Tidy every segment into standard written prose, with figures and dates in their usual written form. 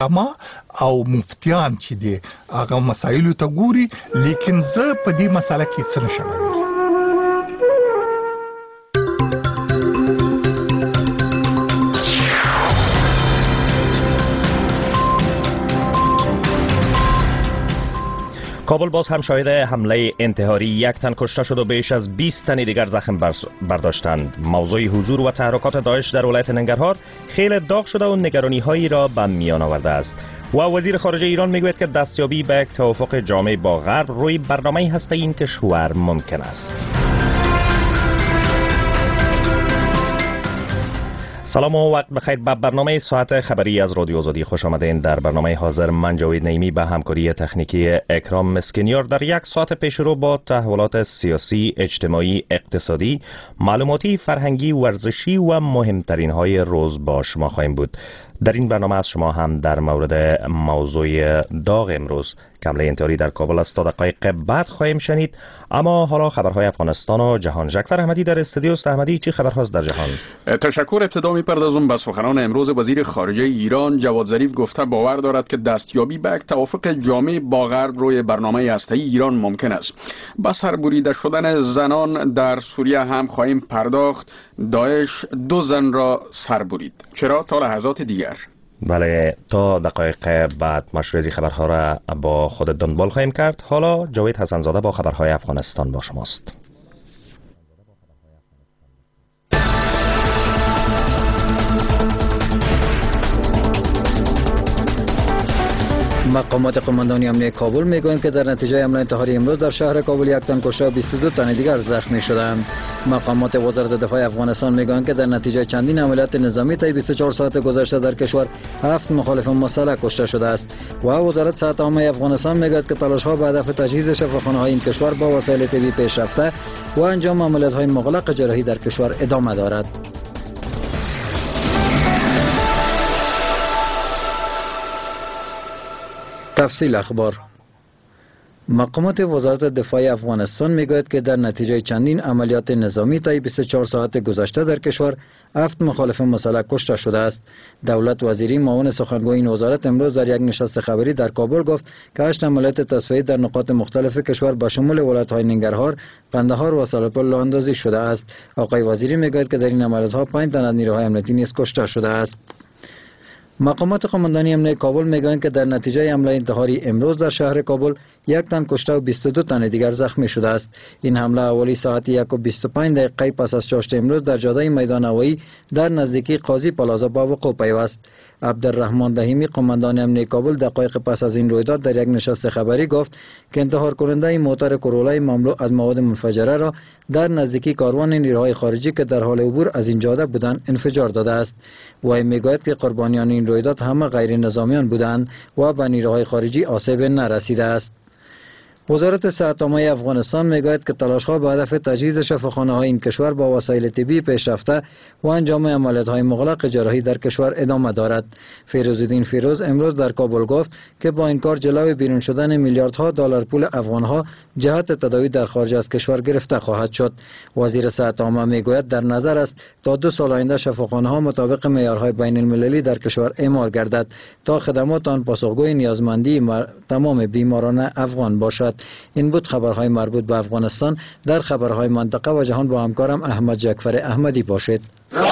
اما او مفتیان چې دی هغه مسایلو ته ګوري، لیکن زه په دې مسله کې څه نشم ویلی. کابل باز هم شاهد حمله انتحاری، یک تن کشته شد و بیش از 20 تن دیگر زخم برداشتند. موضوع حضور و تحرکات داعش در ولایت ننگرهار خیلی داغ شده و نگرانی هایی را به میان آورده است. و وزیر خارجه ایران میگوید که دستیابی به یک توافق جامع با غرب روی برنامه هسته‌ای این کشور ممکن است. سلام و وقت بخیر. به برنامه ساعت خبری از رادیو آزادی خوش آمدین. در برنامه حاضر من جاوید نعیمی به همکاری تکنیکی اکرام مسکینیار در یک ساعت پیشرو با تحولات سیاسی، اجتماعی، اقتصادی، معلوماتی، فرهنگی، ورزشی و مهمترین های روز با شما خواهیم بود. در این برنامه از شما هم در مورد موضوع داغ امروز حمله انتحاری در کابل است تا دقایق بعد خواهیم شنید. اما حالا خبرهای افغانستان و جهان. ژکفر احمدی در استودیو است. احمدی، چی خبرهاست در جهان؟ تشکر. ابتدا می‌پردازم به سخنان امروز وزیر خارجه ایران. جواد ظریف گفته باور دارد که دستیابی به یک توافق جامع با غرب روی برنامه هسته‌ای ایران ممکن است. به سربریده شدن زنان در سوریه هم خواهیم پرداخت. داعش 2 زن را سر برید. چرا؟ تا لحظات دیگر. بله، تا دقایق بعد مشروع خبرها را با خود دنبال خواهیم کرد. حالا جاوید حسن‌زاده با خبرهای افغانستان با شماست. مقامات قماندانی امنیتی کابل میگویند که در نتیجه حمله انتحاری امروز در شهر کابل 1 تن کشته و 22 تن دیگر زخمی شدند. مقامات وزارت دفاع افغانستان میگویند که در نتیجه چندین عملیات نظامی طی 24 ساعت گذشته در کشور 7 مخالف مسلح کشته شده است. و وزارت صحت عامه افغانستان میگوید که تلاش‌ها به هدف تجهیز شفاخانه‌های این کشور با وسایل طبی پیشرفته و انجام عملیات‌های مغلق جراحی در کشور ادامه دارد. تفصیل اخبار. مقامات وزارت دفاع افغانستان میگوید که در نتیجه چندین عملیات نظامی طی 24 ساعت گذشته در کشور 7 مخالف مسلح کشته شده است. دولت وزیری معاون سخنگوی این وزارت امروز در یک نشست خبری در کابل گفت که 8 عملیات تصفیه‌ای در نقاط مختلف کشور به شمول ولایت‌های ننگرهار، قندهار و سرپل راه اندازی شده است. آقای وزیری میگوید که در این عملیات‌ها 5 تن از نیروهای امنیتی نیز کشته شده است. مقامات قماندانی امنیتی کابل میگویند که در نتیجه حمله انتحاری امروز در شهر کابل 1 تن کشته و 22 تن دیگر زخمی شده است. این حمله اولی ساعت 1:25 پس از چاشت امروز در جاده میدان هوایی در نزدیکی قاضی پلازا با وقوع پیوست. عبدالرحمن رحیمی قماندان امنیتی کابل دقایق پس از این رویداد در یک نشست خبری گفت که انتحار کننده موتور کرولای مملو از مواد منفجره را در نزدیکی کاروان نیروهای خارجی که در حال عبور از این جاده بودند انفجار داده است. و میگوید که قربانیان این رویداد همه غیر نظامیان بودند و به نیروهای خارجی آسیب نرسیده است. وزارت صحت عامه افغانستان میگوید که تلاش‌ها به هدف تجهیز شفاخانه‌های این کشور با وسایل طبی پیشرفته و انجام عملیات‌های مغلق جراحی در کشور ادامه دارد. فیروزالدین فیروز امروز در کابل گفت که با این کار جلوی بیرون شدن میلیاردها دلار پول افغان‌ها جهت تداوی در خارج از کشور گرفته خواهد شد. وزیر صحت عامه میگوید در نظر است تا 2 سال آینده شفاخانه‌ها مطابق معیارهای بین‌المللی در کشور اعمال گردد تا خدمات آن پاسخگوی نیازمندی تمام بیماران افغان باشد. این بود خبرهای مربوط به افغانستان. در خبرهای منطقه و جهان با همکارم احمد ژکفر احمدی باشید.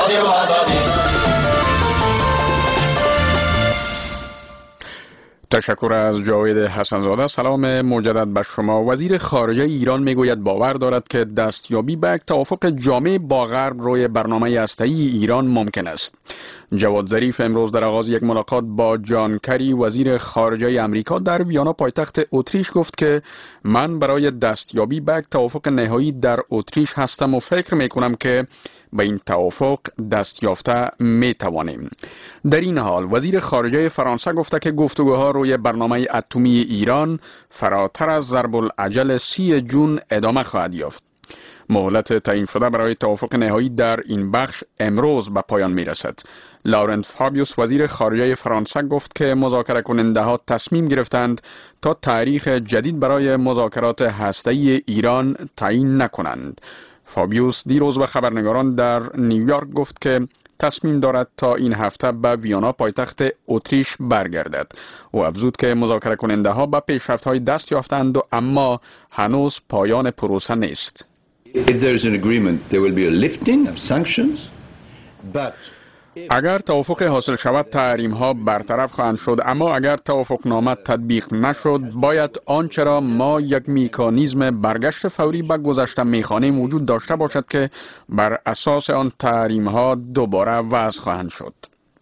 تشکر از جاوید حسن‌زاده. سلام مجدد به شما. وزیر خارجه ایران میگوید باور دارد که دستیابی به یک توافق جامع با غرب روی برنامه هسته‌ای ایران ممکن است. جواد ظریف امروز در آغاز یک ملاقات با جان کری وزیر خارجه امریکا در ویانا پایتخت اتریش گفت که من برای دستیابی به یک توافق نهایی در اتریش هستم و فکر میکنم که به این توافق دست یافته می توانیم. در این حال وزیر خارجه فرانسه گفته که گفتگوها روی برنامه اتمی ایران فراتر از ضرب الاجل 30 جون ادامه خواهد یافت. مهلت تعیین شده برای توافق نهایی در این بخش امروز به پایان می رسد. لورنت فابیوس وزیر خارجه فرانسه گفت که مذاکره کننده ها تصمیم گرفتند تا تاریخ جدید برای مذاکرات هسته‌ای ایران تعیین نکنند. فابیوس دیروز به خبرنگاران در نیویورک گفت که تصمیم دارد تا این هفته به ویانا پایتخت اتریش برگردد. او افزود که مذاکره کننده ها به پیشرفت‌های دست یافتند و اما هنوز پایان پروسه نیست. If there is an agreement, there will be a lifting of sanctions, but اگر توافق حاصل شود تحریم ها برطرف خواهند شد، اما اگر توافق نامه تطبیق نشد باید آنچه را ما یک مکانیزم برگشت فوری به گذشته می‌خوانیم وجود داشته باشد که بر اساس آن تحریم ها دوباره وضع خواهند شد.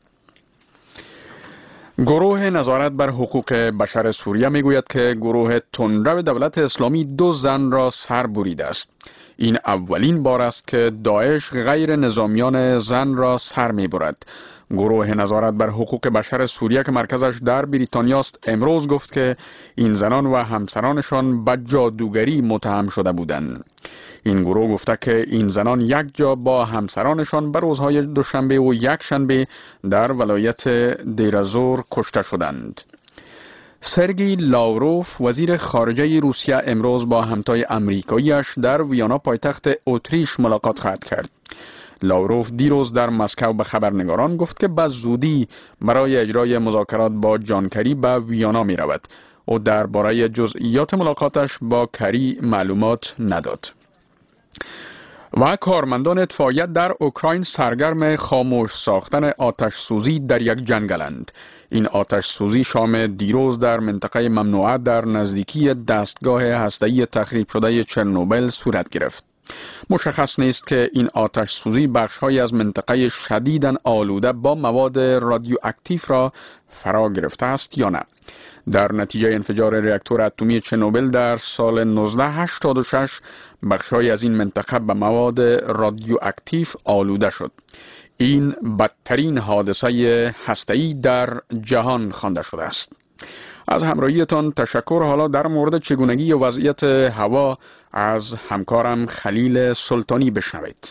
گروه نظارت بر حقوق بشر سوریه میگوید که گروه تندرو دولت اسلامی 2 زن را سر بریده است. این اولین بار است که داعش غیر نظامیان زن را سر می‌برد. گروه نظارت بر حقوق بشر سوریه که مرکزش در بریتانیا است امروز گفت که این زنان و همسرانشان به جادوگری متهم شده بودند. این گروه گفته که این زنان یک جا با همسرانشان به روزهای دوشنبه و یک شنبه در ولایت دیرزور کشته شدند. سرگئی لاوروف وزیر خارجه روسیه امروز با همتای امریکاییش در ویانا پایتخت اتریش ملاقات خواهد کرد. لاوروف دیروز در مسکو به خبرنگاران گفت که به زودی برای اجرای مذاکرات با جان کری به ویانا می رود. او درباره جزئیات ملاقاتش با کری معلومات نداد. و کارمندان اطفائیه در اوکراین سرگرم خاموش ساختن آتش سوزی در یک جنگلند. این آتش سوزی شام دیروز در منطقه ممنوعه در نزدیکی دستگاه هسته‌ای تخریب شده چرنوبیل صورت گرفت. مشخص نیست که این آتش سوزی بخش‌هایی از منطقه شدیداً آلوده با مواد رادیواکتیو را فرا گرفته است یا نه. در نتیجه انفجار راکتور اتمی چرنوبیل در سال 1986 بخش‌هایی از این منطقه به مواد رادیواکتیو آلوده شد. این بدترین حادثه هسته‌ای در جهان خوانده شده است. از همراهیتان تشکر. حالا در مورد چگونگی وضعیت هوا از همکارم خلیل سلطانی بشنوید.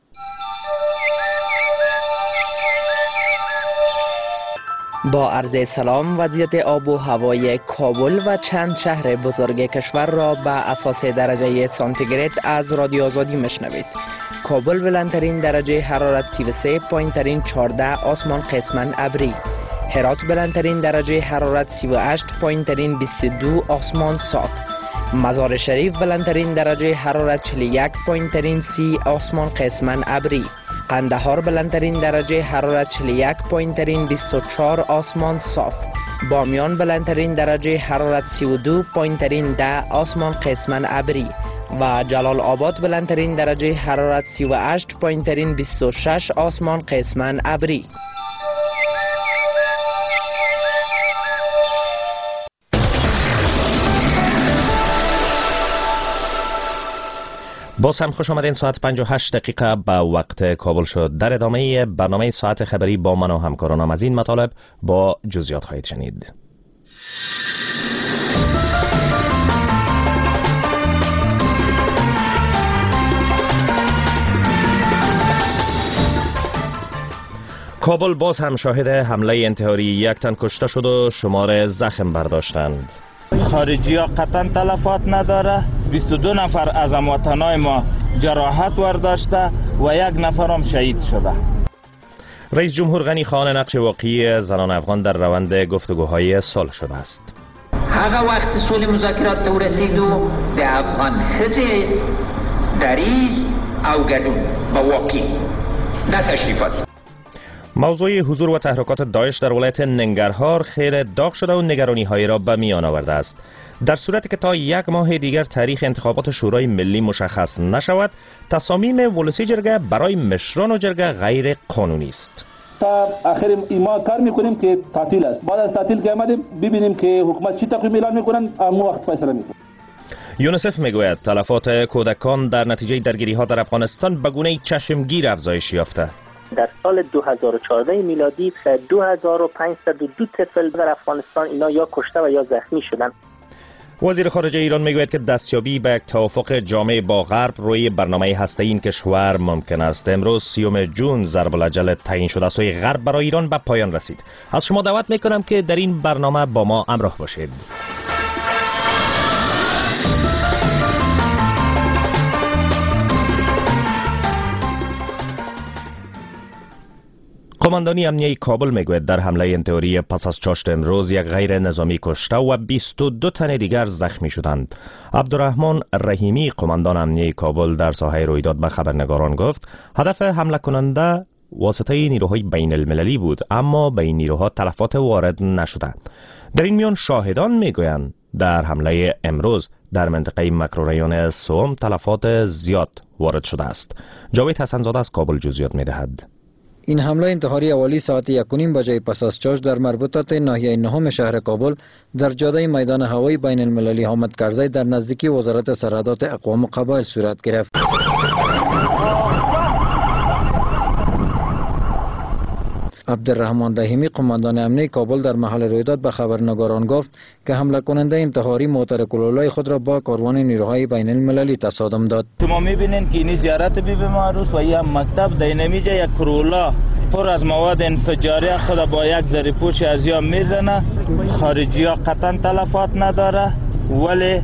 با عرض سلام، وضعیت آب و هوای کابل و چند شهر بزرگ کشور را به اساس درجه سانتیگراد از رادیو آزادی میشنوید. کابل بلندترین درجه حرارت 33، پایینترین 14، آسمان قسماً ابری. هرات بلندترین درجه حرارت 38، پایینترین 22، آسمان صاف. مزار شریف بلندترین درجه حرارت 41، پایینترین 30، آسمان قسماً ابری. قندهار بلندترین درجه حرارت 41، پایینترین 24، آسمان صاف. بامیان بلندترین درجه حرارت 32، پایینترین 10، آسمان قسماً ابری. و جلال آباد بلندترین درجه حرارت 38، پایینترین 26، آسمان قسماً ابری. باز هم خوش آمدین. ساعت 58 دقیقه به وقت کابل شد. در ادامه برنامه ساعت خبری با من و همکارانم از این مطالب با جزئیات خواهید شنید. کابل باز هم شاهد حمله انتحاری، 1 تن کشته شد و شمار زخم برداشتند. خارجی ها قطعا تلفات نداره. 22 نفر از هموطنای ما جراحت ورداشته و 1 نفر هم شهید شده. رئیس جمهور غنی خان نقش واقعی زنان افغان در روند گفتگوهای صلح شده است. هغه وخت سولې مذاکرات ته ورسېدو د افغان ښځې دریځ او ګډون به واقعي دا تشریفات. موضوع حضور و تحرکات داعش در ولایت ننگرهار خیلی داغ شده و نگرانی هایی را به میان آورده است. در صورتی که تا 1 ماه دیگر تاریخ انتخابات شورای ملی مشخص نشود، تصامیم ولسی جرگه برای مشران و جرگه غیر قانونی است. تا آخر ما کار میکنیم که تعطیل است. بعد از تعطیل که آمدیم ببینیم که حکومت چی تقویم اعلان میکنن، اما وقت فیصله میکنن. یونیسف میگوید تلفات کودکان در نتیجه درگیری ها در افغانستان به گونه چشمگیر افزایش یافته. در سال 2014 میلادی 2502 طفل در افغانستان اینا یا کشته و یا زخمی شدند. وزیر خارجه ایران میگوید که دستیابی به یک توافق جامع با غرب روی برنامه هسته‌ای این کشور ممکن است. امروز 30 جون ضرب الاجل تعیین شده سوی غرب برای ایران به پایان رسید. از شما دعوت میکنم که در این برنامه با ما همراه باشید. قماندانی امنیه کابل میگوید در حمله انتحاری پس از چاشت امروز یک غیر نظامی کشته و 22 تن دیگر زخمی شدند. عبدالرحمن رحیمی قماندان امنیه کابل در ساحه رویداد به خبرنگاران گفت هدف حمله کننده واسطه نیروهای بین المللی بود، اما به این نیروها تلفات وارد نشده. در این میان شاهدان میگویند در حمله امروز در منطقه مکروریون سوم تلفات زیاد وارد شده است. جاوید حسن‌زاده از کابل جزئیات میدهد. این حمله انتحاری اولی ساعت 1:30 بجه پس از چاش در مربوطات ناحیه نهم شهر کابل در جاده میدان هوایی بین المللی حامد کرزی در نزدیکی وزارت سرحدات اقوام و قبایل صورت گرفت. عبدالرحمن رحیمی قماندان امنیه کابل در محل رویداد به خبرنگاران گفت که حمله کننده انتحاری موتر کلولای خود را با کاروان نیروهای بین المللی تصادم داد. شما میبینید که این زیارت بیبی معروف و یک مکتب در نمیجه یک کرولا پر از مواد انفجاری خود با یک زریپوش از یا میزنه. خارجی ها قطعا تلفات نداره، ولی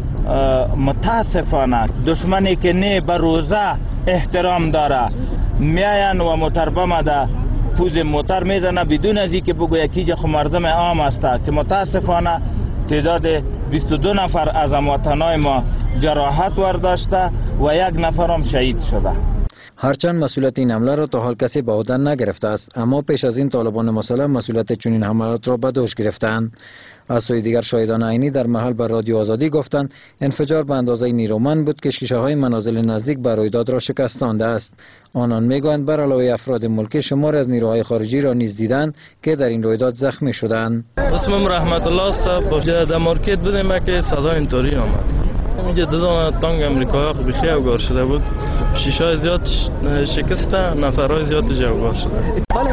متاسفانه دشمنی که نه به روزه احترام داره میاین و متربم ده پوز موتر میزنه بدون از اینکه بگویه که خو مردم عام است که متاسفانه تعداد 22 نفر از هموطنان ما جراحت ورداشته و یک نفر هم شهید شده. هرچند مسئولیت این حمله را تا حال کسی به عهده نگرفته است، اما پیش از این طالبان مسلح مسئولیت چنین حملات را به دوش گرفتند. از سوی دیگر شاهدان عینی در محل بر رادیو آزادی گفتند انفجار به اندازه نیرومند بود که شیشه های منازل نزدیک به رویداد را شکستانده است. آنان میگویند بر علاوه افراد ملکی شمار از نیروهای خارجی را نیز دیدند که در این رویداد زخمی شدند. اسمم رحمت الله صاحب در مارکت بودیم که صدا اینطوری آمد. اینجا دو تا تانک امریکایی بخی اوگار شده بود، شیشه زیاد شکسته، نفرای زیاد جوگار شده. بله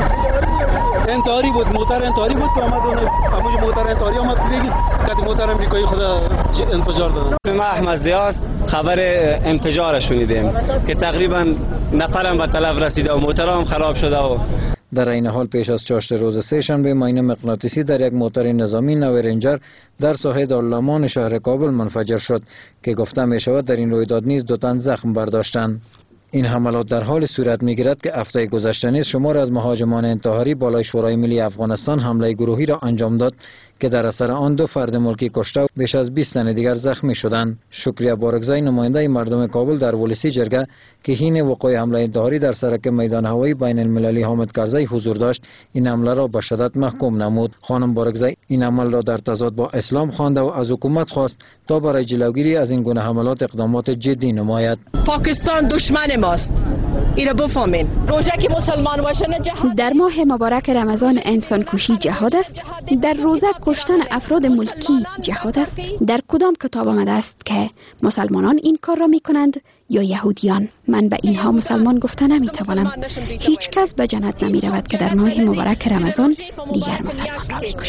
انتحاری بود، موتر انتحاری بود که آمد اون موتر انتحاری آمد دیگه که موتر امریکایی خدا انفجار دادن. ما احمد زیاست خبر انفجار شنیدیم که تقریبا نفرم به تلف رسیده و موتر هم خراب شده. و در این حال پیش از چاشت روز سه شنبه ماین مغناطیسی در یک موتر نظامی نو رنجر در ساحه دارالامان شهر کابل منفجر شد که گفته می شود در این رویداد نیز 2 تن زخم برداشتند. این حملات در حال صورت میگیرد که هفته گذشته نیز شمار از مهاجمان انتحاری بالای شورای ملی افغانستان حمله گروهی را انجام داد که در اثر آن 2 فرد ملکی کشته و بیش از 20 تن دیگر زخمی شدند. شکریه بارکزی نماینده مردم کابل در ولسی جرگه که حین وقوع حمله انتحاری در سرک میدان هوایی بین المللی حامد کرزی حضور داشت این حمله را به شدت محکوم نمود. خانم بارکزی این عمل را در تضاد با اسلام خوانده و از حکومت خواست تا برای جلوگیری از این گونه حملات اقدامات جدی نماید. پاکستان دشمن ماست، ایره بفهمین. روزه که مسلمان باشن جهاد. در ماه مبارک رمضان انسان کشی جهاد است، در روزه کشتن افراد ملکی جهاد است. در کدام کتاب آمده است که مسلمانان این کار را می کنند یا یهودیان؟ من به اینها مسلمان گفته نمی توانم. هیچ کس به جنت نمی رود که در ماه مبارک رمضان دیگر مسلمان را می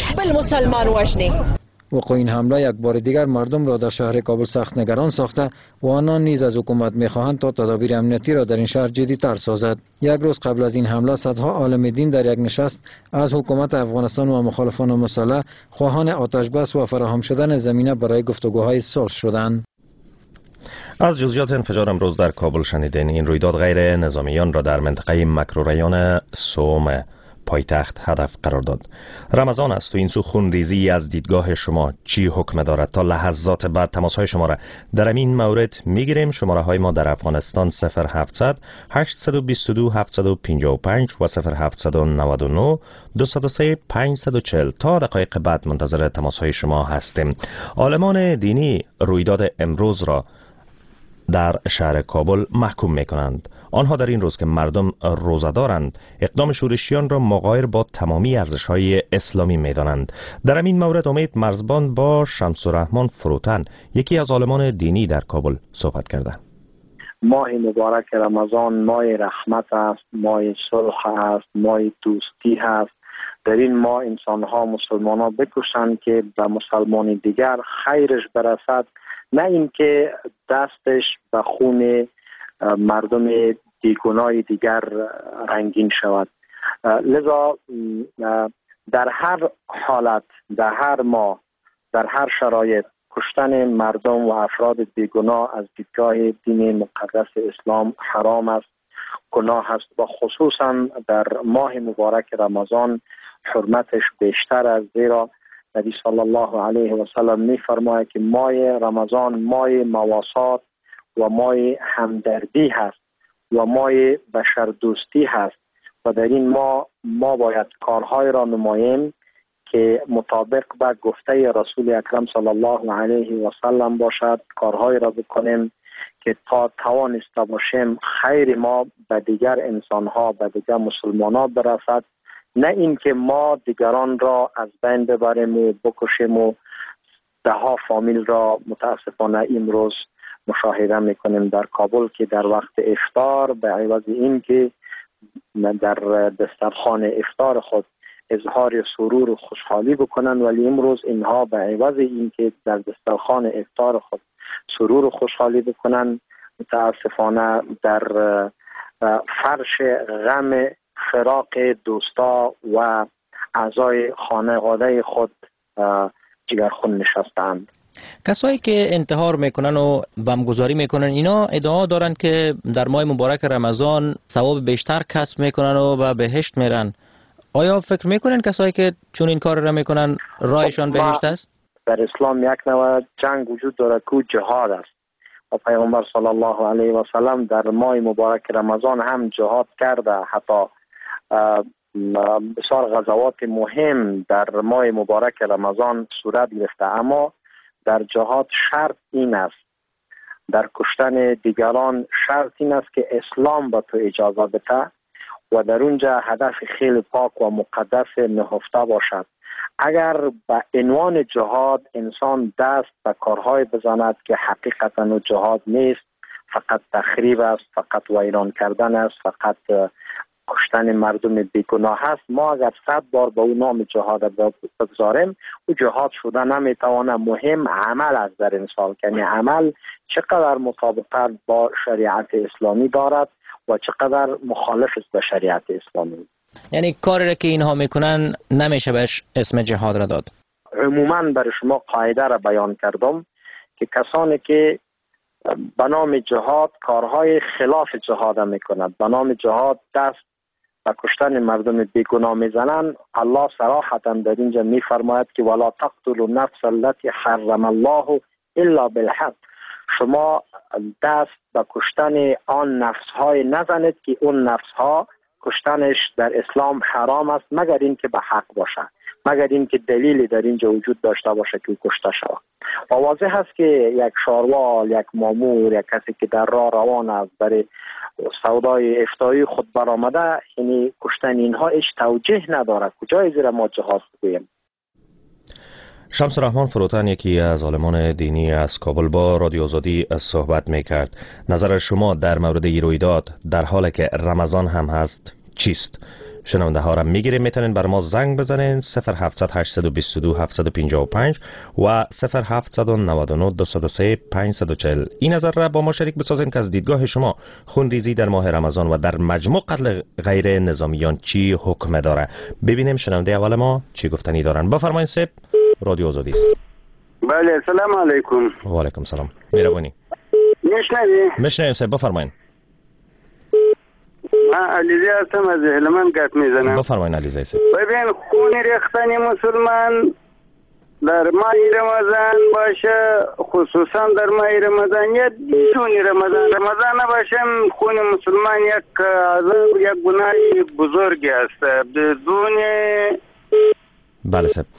کشد. وقوع این حمله یک بار دیگر مردم را در شهر کابل سخت نگران ساخته و آنان نیز از حکومت می‌خواهند تا تدابیر امنیتی را در این شهر جدی‌تر سازد. یک روز قبل از این حمله صدها عالم دین در یک نشست از حکومت افغانستان و مخالفان مسلح خواهان آتش بس و فراهم شدن زمینه برای گفتگوهای صلح شدند. از جزئیات انفجار امروز در کابل شنیدین. این رویداد غیر نظامیان را در منطقه مکروریون سوم پایتخت هدف قرار داد. رمضان است و این سو خونریزی از دیدگاه شما چی حکم دارد؟ تا لحظات بعد تماس های شما را در این مورد میگیریم. شماره های ما در افغانستان 0700 822 755 و 0799 203 540. تا دقایق بعد منتظر تماس های شما هستیم. عالمان دینی رویداد امروز را در شهر کابل محکوم می کنند. آنها در این روز که مردم روزه دارند اقدام شورشیان را مغایر با تمامی ارزش‌های اسلامی می دانند. در این مورد امید مرزبان با شمس الرحمن فروتن یکی از عالمان دینی در کابل صحبت کرده. ماه مبارک رمضان ماه رحمت است، ماه صلح است، ماه دوستی است. در این ماه انسان‌ها مسلمان‌ها بکوشند که به مسلمان دیگر خیرش برسد، نه اینکه دستش به خون مردم بیگناه دیگر رنگین شود. لذا در هر حالت، در هر ماه، در هر شرایط کشتن مردم و افراد بیگناه از دیدگاه دین مقدس اسلام حرام است گناه است و خصوصا در ماه مبارک رمضان حرمتش بیشتر است، زیرا نبی صلی الله علیه و سلم می فرماید که ماه رمضان ماه مواسات و ماه همدردی هست و ماه بشردوستی هست و در این ما باید کارهای را نماییم که مطابق به گفته رسول اکرم صلی الله علیه و سلم باشد. کارهای را بکنیم که تا توانسته باشیم خیر ما به دیگر انسانها، به دیگر مسلمانها برسد، نه اینکه ما دیگران را از بین ببریم و بکشیم و ده ها فامیل را متاسفانه امروز مشاهده میکنیم در کابل که در وقت افطار به عوض این که در دسترخوان افطار خود اظهار سرور و خوشحالی بکنن، ولی امروز اینها به عوض این که در دسترخوان افطار خود سرور و خوشحالی بکنن متاسفانه در فرش غم فراق دوستا و اعضای خانواده خود جگرخون نشستند. کسایی که انتحار میکنن و بمگذاری میکنن اینا ادعا دارن که در ماه مبارک رمضان ثواب بیشتر کسب میکنن و به بهشت میرن. آیا فکر میکنن کسایی که چون این کار را میکنن راهشان بهشت است؟ در اسلام یک نوع جنگ وجود دارد که جهاد است و پیامبر صلی الله علیه و سلم در ماه مبارک رمضان هم جهاد کرده، حتی بسیار غزوات مهم در ماه مبارک رمضان صورت گرفته. اما در جهاد شرط این است، در کشتن دیگران شرط این است که اسلام به تو اجازه بده و در اونجا هدف خیلی پاک و مقدس نهفته باشد. اگر به عنوان جهاد انسان دست به کارهای بزند که حقیقتا جهاد نیست، فقط تخریب است، فقط ویران کردن است، فقط کشتن مردم بیگناه است، ما اگر 100 بار به اون نام جهاد بگذاریم او جهاد شده نمیتوانه. مهم عمل است در انسان، یعنی عمل چقدر مطابقت با شریعت اسلامی دارد و چقدر مخالف است به شریعت اسلامی. یعنی کاری را که اینها میکنن نمیشه بهش اسم جهاد را داد. عموما برای شما قاعده را بیان کردم که کسانی که به نام جهاد کارهای خلاف جهاد میکنند، به نام جهاد دست و کشتن مردم بیگناه میزنند، الله صراحتا در اینجا میفرماید که ولا تقتلوا النفس التي حرم الله الا بالحق. شما دست به کشتن آن نفس‌های نزنید که اون نفس‌ها کشتنش در اسلام حرام است مگر اینکه به حق باشه، مگر اینکه دلیلی در اینجا وجود داشته باشه که کشته شود. و واضح است که یک شاروال، یک مامور، یک کسی که در راه روان است برای سودای افتایی خود برآمده، یعنی کشتن اینها هیچ توجیه نداره. کجای زیر ما جهاد بگوییم؟ شمس الرحمن فروتن یکی از عالمان دینی از کابل با رادیو آزادی صحبت میکرد. نظر شما در مورد این رویداد در حالی که رمضان هم هست چیست؟ شنونده ها را میگیریم، میتونین بر ما زنگ بزنین 0700 822 755 و 0799 203 540. این نظر را با ما شریک بسازین که از دیدگاه شما خونریزی در ماه رمضان و در مجموع قتل غیر نظامیان چی حکم داره. ببینیم شنونده اول ما چی گفتنی دارن. بفرمایید سپ، رادیو آزادی است. بله، سلام علیکم. و علیکم سلام. مهربانی. میشنویم سپ، بفرمایید. من علیزی هستم از هلمند گپ میزنم. بفرمایید علیزی سپ. ببین خون ریختن مسلمان در ماه رمضان باشه، خصوصا در ماه رمضان یا بدون رمضان نباشه، خون مسلمان یک عذاب، یک گناه بزرگ است بدون. بله سپ.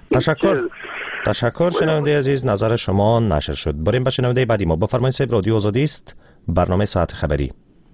تشکر شنونده عزیز، نظر شما نشر شد. بریم به شنونده بعدی ما. بفرمایید سپ، رادیو آزادی است، برنامه ساعت خبری.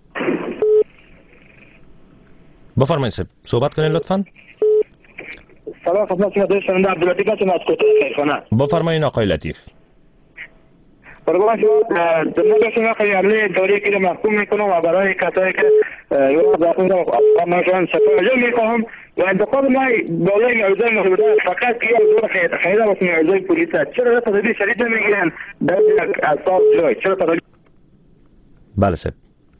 بفرمایید سپ، صحبت کنید لطفاً. سلام خدمت شما شنونده عبداللطیف هستم از کوتاه خیرخانه. بفرمایید آقای لطیف. قربان شما، در شما خیلی عملی انتحاری که محکوم میکنم و برای کسایی که یوم افغان را افغانشان سفر میکنم و انتقاد ما بالای اعضای محبوبه فقط که یک دور خیلی واسه اعضای پلیس هست. چرا تدابیر شدید نمیگیرن در یک اساس جای؟ چرا تدابیر؟ بله سپ.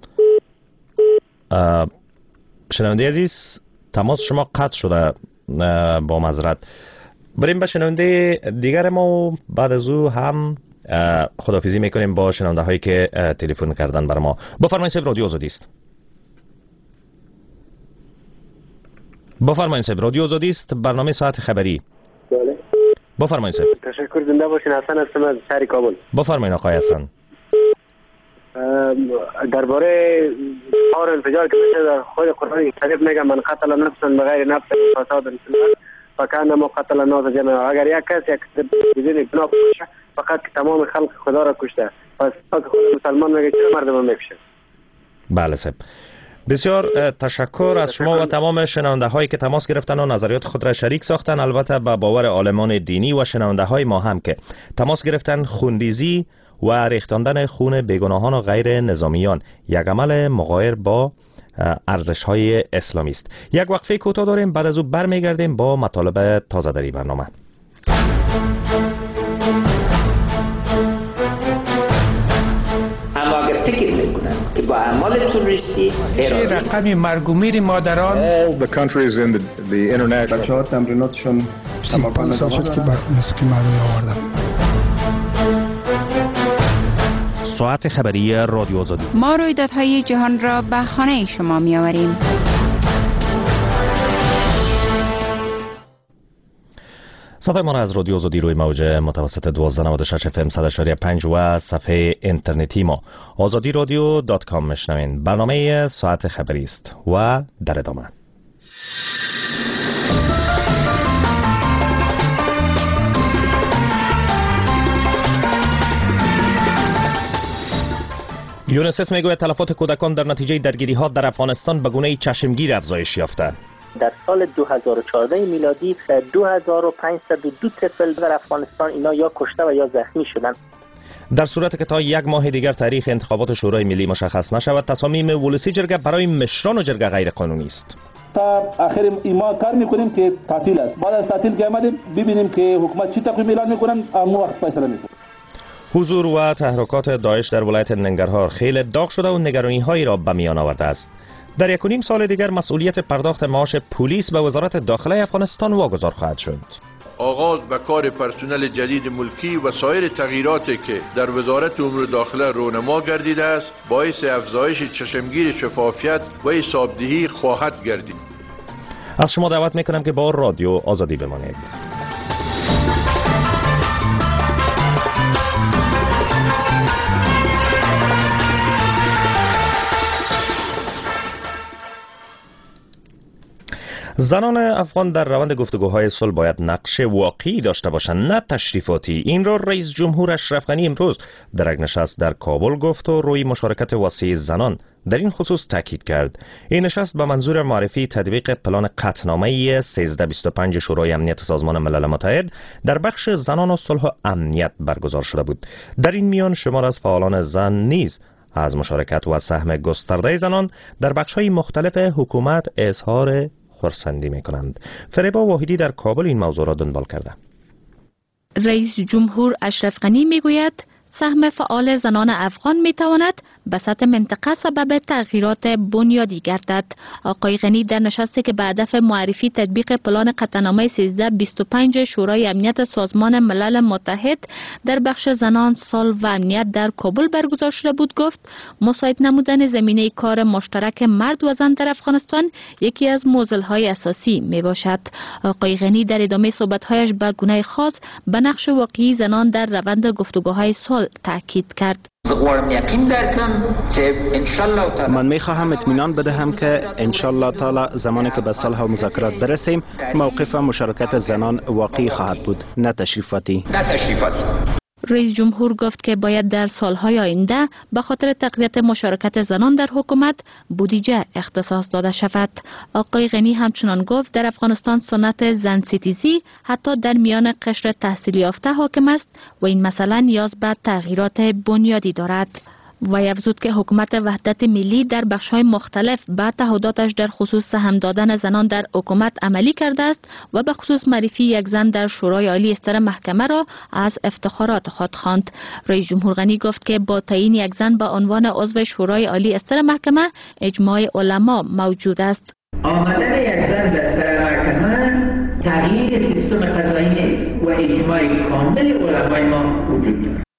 شنونده عزیز، تماس شما قطع شده، با معذرت. بریم به شنونده دیگر ما و بعد از او هم خداحافظی میکنیم با شنونده هایی که تلفن کردن بر ما. بفرمایید سپ، رادیو آزادی است. بفرمایید صاحب. رادیو آزادی است، برنامه ساعت خبری. بله. بفرمایید صاحب. تشکر، زنده باشین. حسن هستم از شهر کابل. بفرمایید آقای حسن. درباره آر انفجار که میشه در خود قرآن شریف میگه من قتل نفسا بغیر نفس فساد فکانما قتل الناس جميعا. اگر یک کس یک بدون گناه بکشه فقط تمام خلق خدا را کشته. پس خود مسلمان میگه چرا مردم میکشه؟ بله صاحب. بسیار تشکر از شما و تمام شنونده هایی که تماس گرفتن و نظریات خود را شریک ساختن. البته به باور عالمان دینی و شنونده های ما هم که تماس گرفتن خونریزی و ریختاندن خون بیگناهان و غیر نظامیان یک عمل مغایر با ارزش های اسلامی است. یک وقفه کوتاه داریم، بعد از او برمیگردیم با مطالب تازه در این برنامه. اما اگر فکر میکنن که با اعمال توریستی رقم مرگ و میر مادران all the countries in the international بچه‌ها تمریناتشون 35 سال شد که موسیقی مردمی آوردم. ساعت خبری رادیو آزادی. ما رویدادهای جهان را به خانه شما می آوریم. صدای ما را از رادیو آزادی روی موج متوسط 1296 FM 100.5 و صفحه اینترنتی ما azadiradio.com میشنوین. برنامه ساعت خبری است و در ادامه یونیسف میگوید تلفات کودکان در نتیجه درگیری ها در افغانستان به گونه چشمگیر افزایش یافته. در سال 2014 میلادی 2502 طفل در افغانستان اینا یا کشته و یا زخمی شدند. در صورتی که تا یک ماه دیگر تاریخ انتخابات شورای ملی مشخص نشود، تصامیم ولسی جرگه برای مشران و جرگه غیر قانونی است. تا آخر ما کار میکنیم که تعطیل است. بعد از تعطیل که آمدیم ببینیم که حکومت چی تقویم اعلام میکنن، اما وقت فیصله میکنه. حضور و تحرکات داعش در ولایت ننگرهار خیلی داغ شده و نگرانی هایی را به میان آورده است. در 1.5 سال دیگر مسئولیت پرداخت معاش پلیس به وزارت داخله افغانستان واگذار خواهد شد. آغاز به کار پرسنل جدید ملکی و سایر تغییراتی که در وزارت امور داخله رونما گردیده است باعث افزایش چشمگیر شفافیت و حسابدهی خواهد گردید. از شما دعوت میکنم که با رادیو آزادی بمانید. زنان افغان در روند گفتگوهای صلح باید نقش واقعی داشته باشند، نه تشریفاتی. این را رئیس جمهور اشرف غنی امروز در یک نشست در کابل گفت و روی مشارکت وسیع زنان در این خصوص تاکید کرد. این نشست به منظور معرفی تطبیق پلان قطعنامه 1325 شورای امنیت سازمان ملل متحد در بخش زنان و صلح و امنیت برگزار شده بود. در این میان شمار از فعالان زن نیز از مشارکت و سهم گسترده زنان در بخش‌های مختلف حکومت اظهار خرسندی می‌کنند. فریبا واحدی در کابل این موضوع را دنبال کرده. رئیس جمهور اشرف غنی میگوید سهم فعال زنان افغان میتواند به سطح منطقه سبب تغییرات بنیادی گردد. آقای غنی در نشستی که به هدف معرفی تطبیق پلان قطعنامه 1325 شورای امنیت سازمان ملل متحد در بخش زنان، صلح و امنیت در کابل برگزار شده بود گفت مساعد نمودن زمینه کار مشترک مرد و زن در افغانستان یکی از معضل‌های اساسی می باشد. آقای غنی در ادامه صحبت‌هایش به گونه خاص به نقش واقعی زنان در روند گفتگوهای صلح تاکید کرد. من میخواهم اطمینان بدهم که انشالله تعالی زمانی که به صلح و مذاکرات برسیم موقف مشارکت زنان واقعی خواهد بود، نه تشریفاتی. رئیس جمهور گفت که باید در سالهای آینده به خاطر تقویت مشارکت زنان در حکومت بودجه اختصاص داده شود. آقای غنی همچنان گفت در افغانستان سنت زن ستیزی حتی در میان قشر تحصیل یافته حاکم است و این مسئله نیاز به تغییرات بنیادی دارد. وی افزود که حکومت وحدت ملی در بخش‌های مختلف به تعهداتش در خصوص سهم دادن زنان در حکومت عملی کرده است و به خصوص معرفی یک زن در شورای عالی استر محکمه را از افتخارات خود خواند. رئیس جمهور غنی گفت که با تعیین یک زن به عنوان عضو شورای عالی استر محکمه اجماع علما موجود است. آمدن یک زن به استر محکمه تغییر سیستم قضایی نیست و اجماع کامل علمای ما وجود دارد.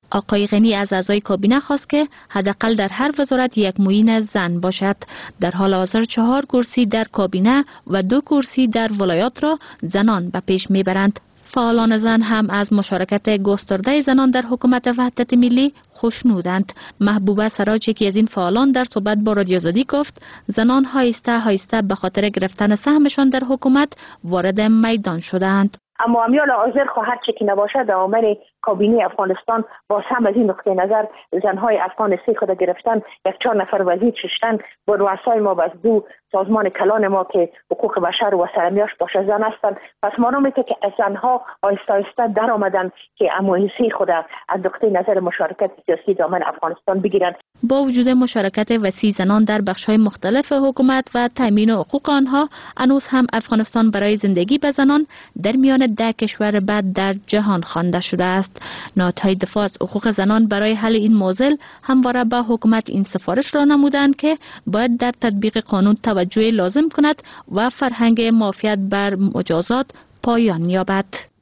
آقای غنی از اعضای کابینه خواست که حداقل در هر وزارت یک معین زن باشد. در حال حاضر 4 کرسی در کابینه و 2 کرسی در ولایات را زنان به پیش میبرند. فعالان زن هم از مشارکت گسترده زنان در حکومت وحدت ملی خوشنودند. محبوبه سراج یکی از این فعالان در صحبت با رادیو آزادی گفت زنان آهسته به خاطر گرفتن سهمشان در حکومت وارد میدان شدند. اما امیال حاضر هر چی که نباشد عامل کابینه افغانستان باز هم از این نقطه نظر زنهای افغان سی خود گرفتن 1-4 نفر وزیر ششتن با رؤسای ما و 2 سازمان کلان ما که حقوق بشر و سرمیاش باشه زن هستند. پس معلوم میشه که زنها آهسته در آمدن که امویسی خود از نقطه نظر مشارکت سیاسی دامن افغانستان بگیرند. با وجود مشارکت وسیع زنان در بخش‌های مختلف حکومت و تامین حقوق آنها، هنوز هم افغانستان برای زندگی به زنان در میان 10 کشور بعد در جهان خوانده شده است. نهادهای دفاع از حقوق زنان برای حل این معضل همواره به حکومت این سفارش را نمودند که باید در تطبیق قانون توجه لازم کند و فرهنگ معافیت بر مجازات پایان یابد.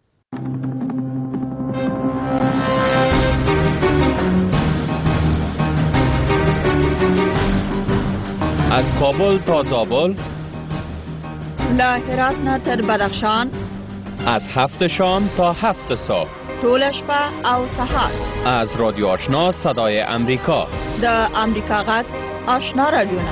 از کابل تا زابل، له هرات نه تر بدخشان، از 7 شام تا 7 صبح، ټول شپه او سهار، از رادیو آشنا صدای امریکا، د امریکا غږ آشنا رادیوونه.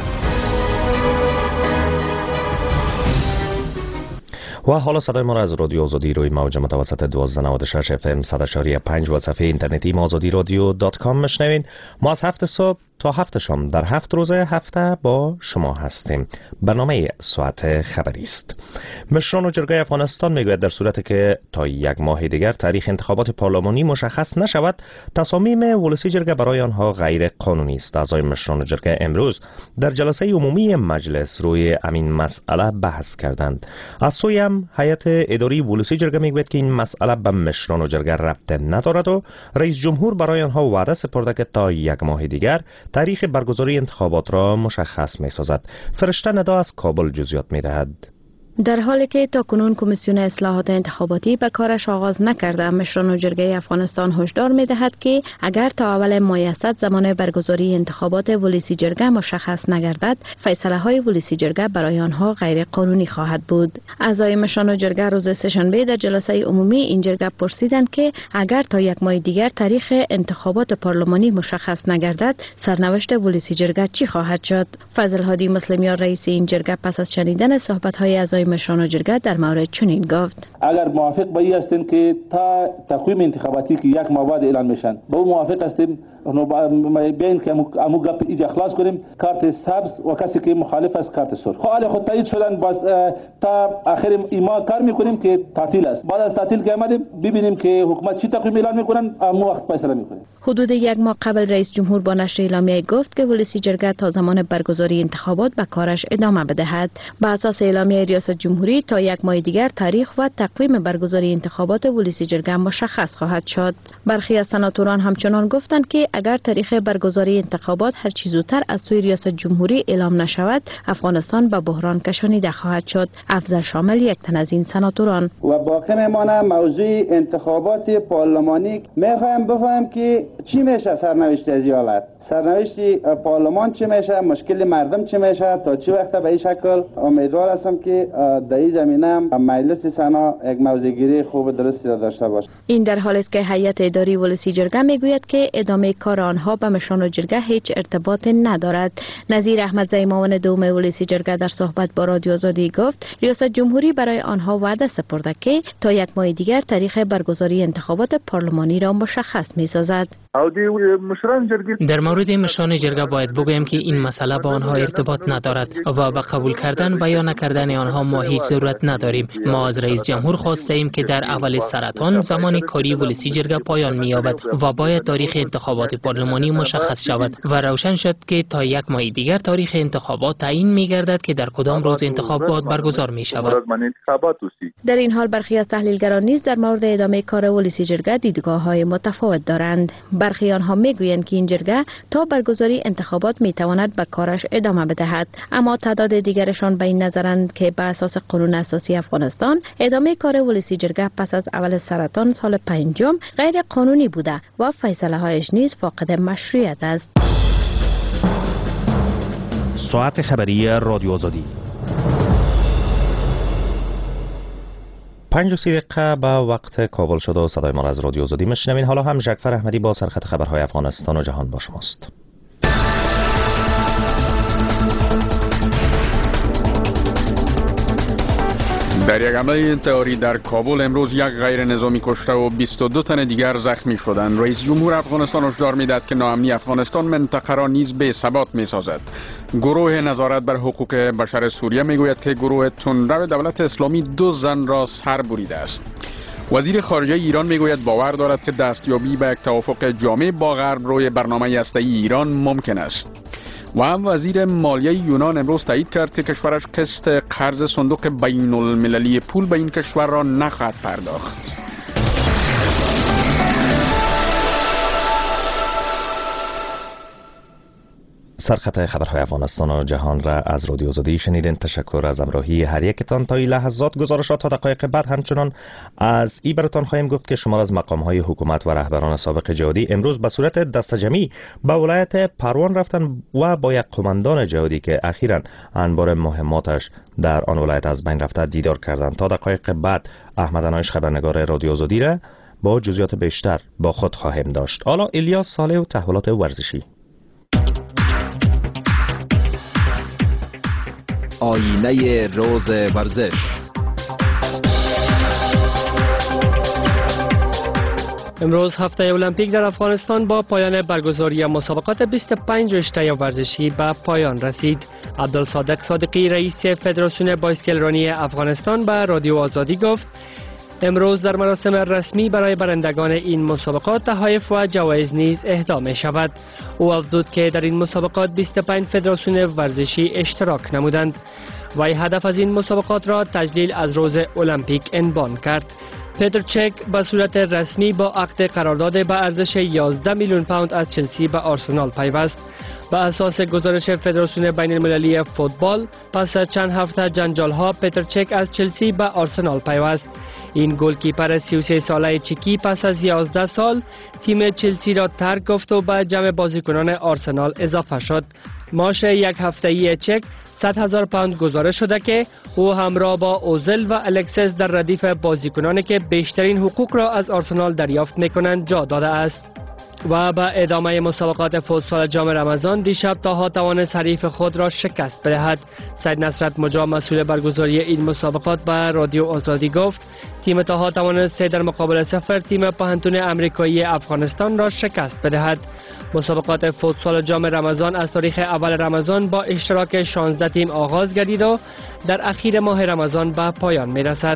و حالا صدای ما را از رادیو آزادی روی موج متوسط 1296 FM 100.5 و صفحه اینترنتی ما آزادی رادیو .com میشنوین. ما از 7 صبح تا 7 شام در 7 روز هفته با شما هستیم. برنامه ساعت خبری است. مشران و جرگه افغانستان میگوید در صورتی که تا 1 ماه دیگر تاریخ انتخابات پارلمانی مشخص نشود، تصامیم ولسی جرگه برای آنها غیر قانونی است. اعضای مشران و جرگه امروز در جلسه عمومی مجلس روی همین مسئله بحث کردند. از سوی هم هیئت اداری ولسی جرگه میگوید که این مسئله به مشران و جرگه ربط ندارد و رئیس جمهور برای آنها وعده سپرده که تا 1 ماه دیگر تاریخ برگزاری انتخابات را مشخص می سازد. فرشته ندا از کابل جزئیات می دهد. در حالی که تاکنون کمیسیون اصلاحات انتخاباتی به کارش آغاز نکرده، مشران و جرگه افغانستان هشدار می‌دهد که اگر تا اول ماه اسد زمان برگزاری انتخابات ولسی جرگه مشخص نگردد، فیصله‌های ولسی جرگه برای آنها غیر قانونی خواهد بود. اعضای مشران و جرگه روز سه‌شنبه در جلسه عمومی این جرگه پرسیدند که اگر تا 1 ماه دیگر تاریخ انتخابات پارلمانی مشخص نگردد، سرنوشت ولسی جرگه چی خواهد شد؟ فضل هادی مسلمیان رئیس این جرگه پس از شنیدن صحبت‌های اعضای مشران و جرگه در مورد چنین گفت: اگر موافق به این هستیم که تا تقویم انتخاباتی که 1 ماه بعد اعلان میشن به اون موافق هستیم، بین که امو گپ ایجا خلاص کنیم، کارت سبز و کسی که مخالف است کارت سرخ حال خود تایید شدن، باز تا آخر ایمان کار میکنیم که تعطیل است. بعد از تعطیل که آمدیم ببینیم که حکومت چی تقویم اعلان میکنن، امو وقت فیصله میکنیم. حدود 1 ماه قبل رئیس جمهور با نشر اعلامیه گفت که ولسی جرگه تا زمان برگزاری انتخابات به کارش ادامه بدهد. بر اساس اعلامیه ریاست جمهوری تا 1 ماه دیگر تاریخ و تقویم برگزاری انتخابات ولسی جرگه مشخص خواهد شد. برخی از سناتوران همچنان گفتند که اگر تاریخ برگزاری انتخابات هر چه زودتر از سوی ریاست جمهوری اعلام نشود، افغانستان به بحران کشانیده خواهد شد. افضل شامل یک تن از این سناتوران: و باقی میمانه موضوع انتخابات پارلمانی. میخوایم بفهمیم که چی میشه سرنوشت از این حالت، سرنوشت پارلمان چی میشه، مشکل مردم چی میشه، تا چه وقت به این شکل. امیدوار هستم که در این زمینه مجلس سنا یک موضع‌گیری خوب درستی را داشته باشه. این در حالی است که هیئت اداری ولسی جرگه میگوید که ادامه کار آنها به مشران و جرگه هیچ ارتباط ندارد. نظیر احمدزی معاون دوم ولسی جرگه در صحبت با رادیو آزادی گفت ریاست جمهوری برای آنها وعده سپرده که تا 1 ماه دیگر تاریخ برگزاری انتخابات پارلمانی را مشخص می‌سازد. در مورد مشران جرگه باید بگویم که این مسئله با آنها ارتباط ندارد و به قبول کردن و یا نکردن آنها ما هیچ ضرورت نداریم. ما از رئیس جمهور خواسته ایم که در اول سرطان زمان کاری ولسی جرگه پایان می‌یابد و باید تاریخ انتخابات پارلمانی مشخص شود و روشن شد که تا 1 ماه دیگر تاریخ انتخابات تعیین می‌گردد که در کدام روز انتخابات برگزار می‌شود. در این حال برخی از تحلیلگران نیز در مورد ادامه کار ولسی جرگه دیدگاه‌های متفاوت دارند. برخی آنها میگویند که این جرگه تا برگزاری انتخابات میتواند به کارش ادامه بدهد، اما تعداد دیگرشان به این نظرند که به اساس قانون اساسی افغانستان ادامه کار ولسی جرگه پس از اول سرطان سال 5 غیر قانونی بوده و فیصله هایش نیز فاقد مشروعیت است. ساعت خبری رادیو آزادی 5 دقیقه به وقت کابل شده و صدای ما را از رادیو آزادی میشنوین. حالا هم جعفر احمدی با سرخط خبرهای افغانستان و جهان با شماست. در یک حمله انتحاری در کابل امروز یک غیر نظامی کشته و 22 تن دیگر زخمی شدند. رئیس جمهور افغانستان هشدار می‌دهد که ناامنی افغانستان منطقه را نیز به ثبات می‌سازد. گروه نظارت بر حقوق بشر سوریه میگوید که گروه تندرو دولت اسلامی 2 زن را سر بریده است. وزیر خارجه ایران میگوید باور دارد که دستیابی به یک توافق جامع با غرب روی برنامه هسته‌ای ایران ممکن است. و هم وزیر مالیه یونان امروز تایید کرد که کشورش قسط قرض صندوق بین المللی پول به این کشور را نخواهد پرداخت. سرخط خبرهای افغانستان و جهان را از رادیو آزادی شنیدین. تشکر از همراهی هر یکتان. تا این لحظات گزارشات تا دقایق بعد همچنان از این براتان خواهیم گفت که شمار از مقام‌های حکومت و رهبران سابق جهادی امروز به صورت دسته‌جمعی به ولایت پروان رفتند و با یک قماندان جهادی که اخیراً انبار مهماتش در آن ولایت از بین رفته دیدار کردند. تا دقایق بعد احمد انایش خبرنگار رادیو آزادی را با جزئیات بیشتر با خود خواهیم داشت. حالا الیاس صالح و تحولات ورزشی. آینه روز ورزش. امروز هفته المپیک در افغانستان با پایان برگزاری مسابقات 25 رشته ورزشی به پایان رسید. عبدالصادق صادقی رئیس فدراسیون بایسکلرانی افغانستان به رادیو آزادی گفت امروز در مراسم رسمی برای برندگان این مسابقات تحایف و جوایز نیز اهدا می شود. او افزود که در این مسابقات 25 فدراسیون ورزشی اشتراک نمودند. وی هدف از این مسابقات را تجلیل از روز المپیک عنوان کرد. پتر چک به صورت رسمی با عقد قرارداد به ارزش 11 میلیون پوند از چلسی به آرسنال پیوست. به اساس گزارش فدراسیون بین المللی فوتبال پس از چند هفته جنجال ها پتر چک از چلسی به آرسنال پیوست. این گلکیپر 33 ساله چکی پس از 11 سال تیم چلسی را ترک گفت و به جمع بازیکنان آرسنال اضافه شد. معاش یک هفته‌ای چک 100,000 پوند گزارش شده که او همراه با اوزل و الکسس در ردیف بازیکنانی که بیشترین حقوق را از آرسنال دریافت می‌کنند جا داده است. و به ادامه مسابقات فوتسال جام رمضان دیشب تاها توانست حریف خود را شکست بدهد. سید نصرت مجا مسئول برگزاری این مسابقات به رادیو آزادی گفت تیم تاها توانست 3 در مقابل 0 تیم پهنتون امریکایی افغانستان را شکست بدهد. مسابقات فوتسال جام رمضان از تاریخ اول رمضان با اشتراک 16 تیم آغاز گردید و در اخیر ماه رمضان به پایان می رسد.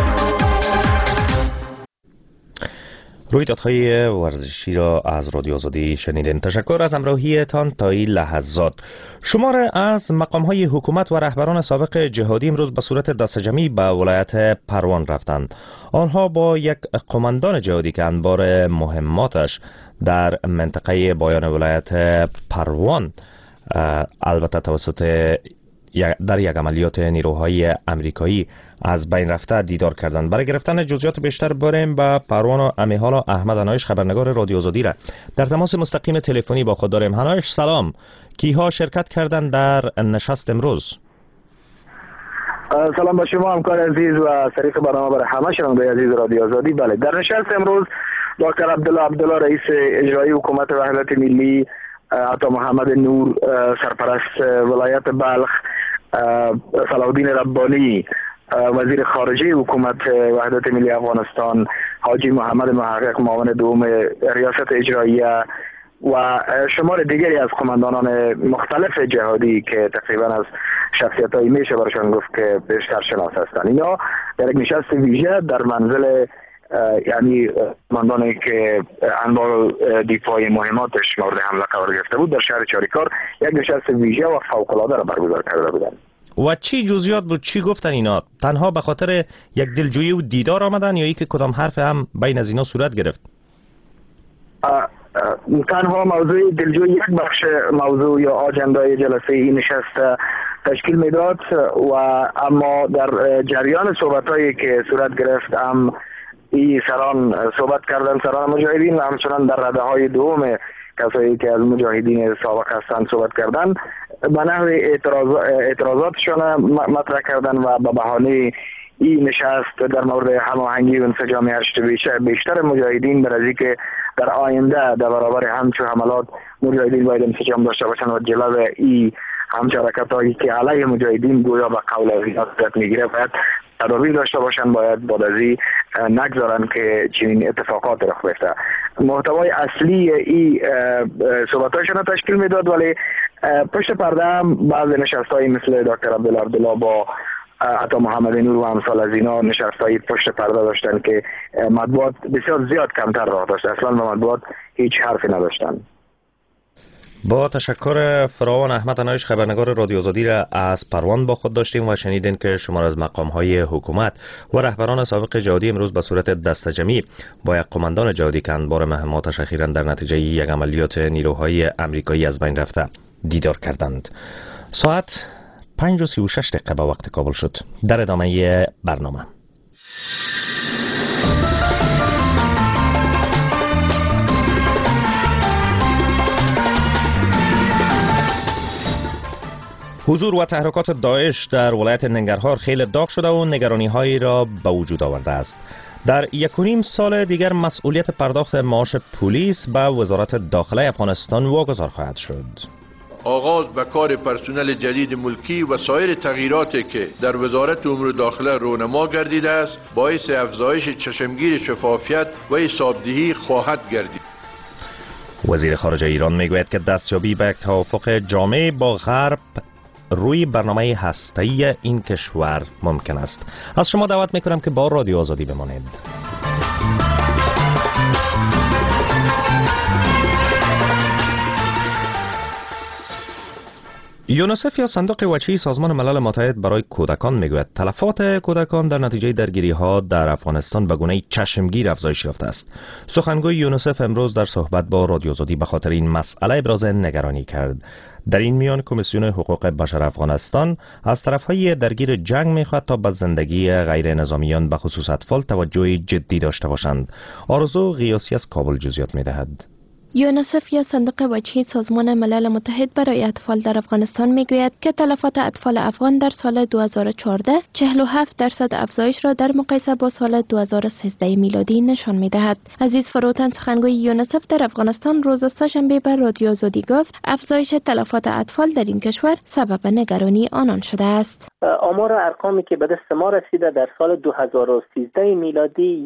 رویدادهای ورزشی را از رادیو آزادی شنیدین. تشکر از همراهیتان تا این لحظات. شمار از مقام‌های حکومت و رهبران سابق جهادی امروز به صورت دسته‌جمعی به ولایت پروان رفتند. آنها با یک قماندان جهادی که انبار مهماتش در منطقه بایان ولایت پروان البته توسط در یک عملیات نیروهای امریکایی از بین رفته دیدار کردند. برای گرفتن جزئیات بیشتر بریم به پروان و امیحال و احمد انایش خبرنگار رادیو آزادی را در تماس مستقیم تلفنی با خود داریم. انایش سلام، کیها شرکت کردند در نشست امروز؟ سلام با شما همکار عزیز و شریک برنامه برای همه شنونده عزیز رادیو آزادی. بله، در نشست امروز دکتر عبدالله رئیس اجرایی حکومت وحدت ملی، عطا محمد نور سرپرست ولایت بلخ، صلاح الدین ربانی وزیر خارجه حکومت وحدت ملی افغانستان، حاجی محمد محقق معاون دوم ریاست اجراییه و شمار دیگری از قماندانان مختلف جهادی که تقریبا از شخصیت‌هایی میشه برشان گفت که بیشتر شناس هستند. اینا در یک نشست ویژه در منزل یعنی قماندانی که انبار دفاعی مهماتش مورد حمله قرار گرفته بود در شهر چاریکار یک نشست ویژه و فوق‌العاده را برگزار کرده بودند. و چی جزئیات بود؟ چی گفتن اینا؟ تنها به خاطر یک دلجویی و دیدار آمدن یا ای که کدام حرف هم بین از اینا صورت گرفت؟ تنها موضوع دلجوی یک بخش موضوع یا آجندای جلسه این نشست تشکیل میداد و اما در جریان صحبت‌هایی که صورت گرفت این سران صحبت کردن، سران مجاهدین، و همچنان در رده‌های دوم کسایی که از مجاهدین سابق هستند صحبت کردن، به نحو اعتراضاتشان مطرح کردن و به بهانه این نشست در مورد هماهنگی و انسجام ارشد بیشتر مجاهدین برای که در آینده در برابر همچو حملات مجاهدین باید انسجام داشته باشند و جلو این همچو حرکت‌هایی که علیه مجاهدین گویا به قول ریاست میگیره باید تدابیر داشته باشند، باید بادازی نگذارن که چنین اتفاقات رخ بیفته. محتوای اصلی این صحبتاشون تشکیل میداد، ولی پشت پرده هم بعض نشستایی مثل دکتر عبدالله با عطا محمد نور و امثال از اینا نشستایی پشت پرده داشتن که مطبوعات بسیار زیاد کمتر راه داشت، اصلا به مطبوعات هیچ حرفی نداشتن. با تشکر فراوان احمد انایش، خبرنگار رادیو آزادی را از پروان با خود داشتیم و شنیدین که شمار از مقام‌های حکومت و رهبران سابق جهادی امروز به صورت دسته‌جمعی با یک قماندان جهادی که انبار مهماتش اخیراً در نتیجه یک عملیات نیروهای امریکایی از بین رفته دیدار کردند. ساعت 5:36 به وقت کابل شد. در ادامه برنامه حضور و تحرکات داعش در ولایت ننگرهار خیلی داغ شده و نگرانی‌هایی را به وجود آورده است. در 1.5 سال دیگر مسئولیت پرداخت معاش پلیس به وزارت داخله افغانستان واگذار خواهد شد. آغاز به کار پرسنل جدید ملکی و سایر تغییراتی که در وزارت امور داخله رونما گردیده است باعث افزایش چشمگیر شفافیت و حسابدهی خواهد گردید. وزیر خارجه ایران میگوید که دستیابی به یک توافق جامع با غرب روی برنامه هسته‌ای این کشور ممکن است. از شما دعوت میکنم که با رادیو آزادی بمانید. یونیسف یا صندوق وجهی سازمان ملل متحد برای کودکان میگوید تلفات کودکان در نتیجه درگیری ها در افغانستان به گونه چشمگیر افزایش یافته است. سخنگوی یونیسف امروز در صحبت با رادیو آزادی به خاطر این مسئله ابراز نگرانی کرد. در این میان کمیسیون حقوق بشر افغانستان از طرفهای درگیر جنگ میخواهد تا به زندگی غیر نظامیان به خصوص اطفال توجه جدی داشته باشند. آرزو غیاسی از کابل جزئیات میدهد. یونیسف یا صندوق وجهی سازمان ملل متحد برای اطفال در افغانستان میگوید که تلفات اطفال افغان در سال 2014 47% افزایش را در مقایسه با سال 2013 میلادی نشان میدهد. عزیز فروتن سخنگوی یونیسف در افغانستان روز سه‌شنبه به رادیو آزادی گفت افزایش تلفات اطفال در این کشور سبب نگرانی آنان شده است. آمار و ارقامی که به دست ما رسیده در سال 2013 میلادی